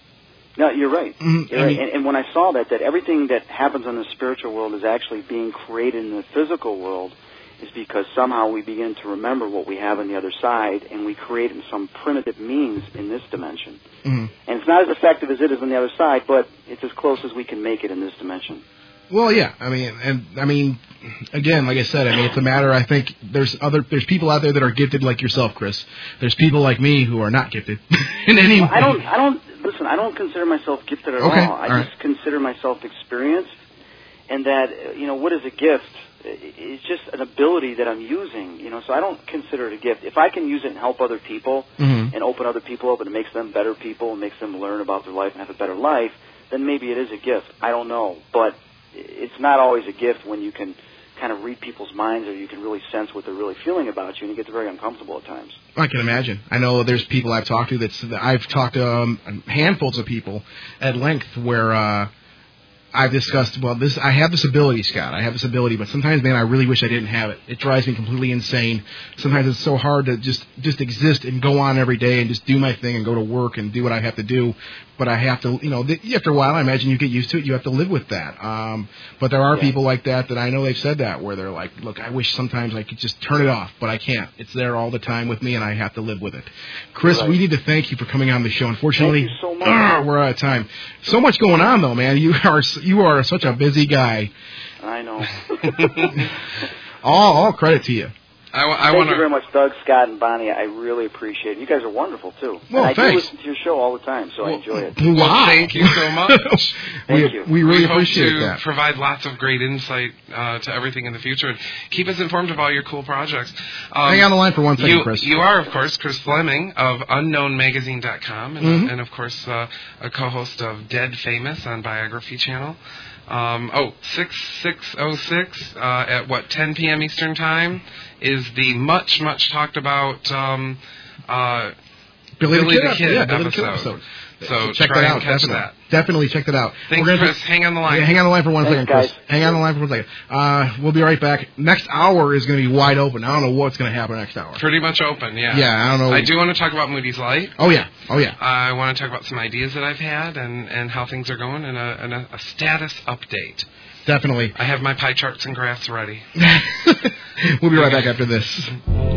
[SPEAKER 4] No, you're right.
[SPEAKER 3] Mm-hmm.
[SPEAKER 4] You're
[SPEAKER 3] I
[SPEAKER 4] right.
[SPEAKER 3] mean,
[SPEAKER 4] And, and when I saw that, that everything that happens in the spiritual world is actually being created in the physical world, is because somehow we begin to remember what we have on the other side, and we create it in some primitive means in this dimension.
[SPEAKER 3] Mm-hmm.
[SPEAKER 4] And it's not as effective as it is on the other side, but it's as close as we can make it in this dimension.
[SPEAKER 3] Well, yeah, I mean, and I mean, again, like I said, I mean, it's a matter. I think there's other, there's people out there that are gifted like yourself, Chris. There's people like me who are not gifted in any way.
[SPEAKER 4] Well, I don't, I don't listen. I don't consider myself gifted at
[SPEAKER 3] okay,
[SPEAKER 4] all. I
[SPEAKER 3] all
[SPEAKER 4] just
[SPEAKER 3] right.
[SPEAKER 4] consider myself experienced, and that, you know, what is a gift? It's just an ability that I'm using, you know. So I don't consider it a gift. If I can use it and help other people
[SPEAKER 3] Mm-hmm.
[SPEAKER 4] and open other people up, and it makes them better people and makes them learn about their life and have a better life, then maybe it is a gift. I don't know, but it's not always a gift when you can kind of read people's minds, or you can really sense what they're really feeling about you, and it gets very uncomfortable at times.
[SPEAKER 3] I can imagine. I know there's people I've talked to that's I've talked to um, handfuls of people at length where uh, I've discussed. Well, this I have this ability, Scott. I have this ability, but sometimes, man, I really wish I didn't have it. It drives me completely insane. Sometimes it's so hard to just just exist and go on every day and just do my thing and go to work and do what I have to do. But I have to, you know, th- after a while, I imagine you get used to it. You have to live with that. Um, but there are
[SPEAKER 4] Yeah.
[SPEAKER 3] people like that that I know they've said that, where they're like, look, I wish sometimes I could just turn it off, but I can't. It's there all the time with me, and I have to live with it. Chris,
[SPEAKER 4] Right.
[SPEAKER 3] we need to thank you for coming on the show. Unfortunately,
[SPEAKER 4] Thank you so much.
[SPEAKER 3] uh, we're out of time. So much going on, though, man. You are you are such a busy guy.
[SPEAKER 4] I know.
[SPEAKER 3] all, all credit to you.
[SPEAKER 2] I, I
[SPEAKER 4] Thank
[SPEAKER 2] want
[SPEAKER 4] you very
[SPEAKER 2] to.
[SPEAKER 4] much, Doug, Scott, and Bonnie. I really appreciate it. You guys are wonderful, too.
[SPEAKER 3] Well,
[SPEAKER 4] and I
[SPEAKER 3] thanks.
[SPEAKER 4] do listen to your show all the time, so I enjoy it.
[SPEAKER 3] Wow.
[SPEAKER 2] Well, thank you so much.
[SPEAKER 4] Thank
[SPEAKER 3] we,
[SPEAKER 4] you.
[SPEAKER 3] We really
[SPEAKER 2] we hope
[SPEAKER 3] appreciate
[SPEAKER 2] to
[SPEAKER 3] that.
[SPEAKER 2] provide lots of great insight uh, to everything in the future, and keep us informed of all your cool projects. Um,
[SPEAKER 3] Hang on the line for one second,
[SPEAKER 2] you,
[SPEAKER 3] Chris.
[SPEAKER 2] You are, of course, Chris Fleming of unknown magazine dot com, and,
[SPEAKER 3] Mm-hmm.
[SPEAKER 2] and of course, uh, a co-host of Dead Famous on Biography Channel. Um, oh, six six oh six uh, at what, ten p.m. Eastern Time is the much, much talked about um, uh,
[SPEAKER 3] Billy,
[SPEAKER 2] Billy
[SPEAKER 3] the
[SPEAKER 2] the
[SPEAKER 3] Kid,
[SPEAKER 2] Kid
[SPEAKER 3] yeah, Billy the
[SPEAKER 2] episode.
[SPEAKER 3] Kid episode.
[SPEAKER 2] So
[SPEAKER 3] check
[SPEAKER 2] try
[SPEAKER 3] that
[SPEAKER 2] and
[SPEAKER 3] out.
[SPEAKER 2] catch
[SPEAKER 3] Definitely.
[SPEAKER 2] that.
[SPEAKER 3] Definitely check that out.
[SPEAKER 2] Thanks,
[SPEAKER 3] We're gonna
[SPEAKER 2] Chris. Hang on the line.
[SPEAKER 3] Yeah, hang on the line for one
[SPEAKER 4] Thanks,
[SPEAKER 3] second, Chris.
[SPEAKER 4] guys.
[SPEAKER 3] Hang on the line for one second. Uh, we'll be right back. Next hour is going to be wide open. I don't know what's going to happen next hour.
[SPEAKER 2] Pretty much open, yeah.
[SPEAKER 3] Yeah, I don't know.
[SPEAKER 2] I do want to talk about Moody's Light.
[SPEAKER 3] Oh yeah. Oh yeah.
[SPEAKER 2] I want to talk about some ideas that I've had and, and how things are going, and a, and a, a status update.
[SPEAKER 3] Definitely.
[SPEAKER 2] I have my pie charts and graphs ready.
[SPEAKER 3] We'll be right back after this.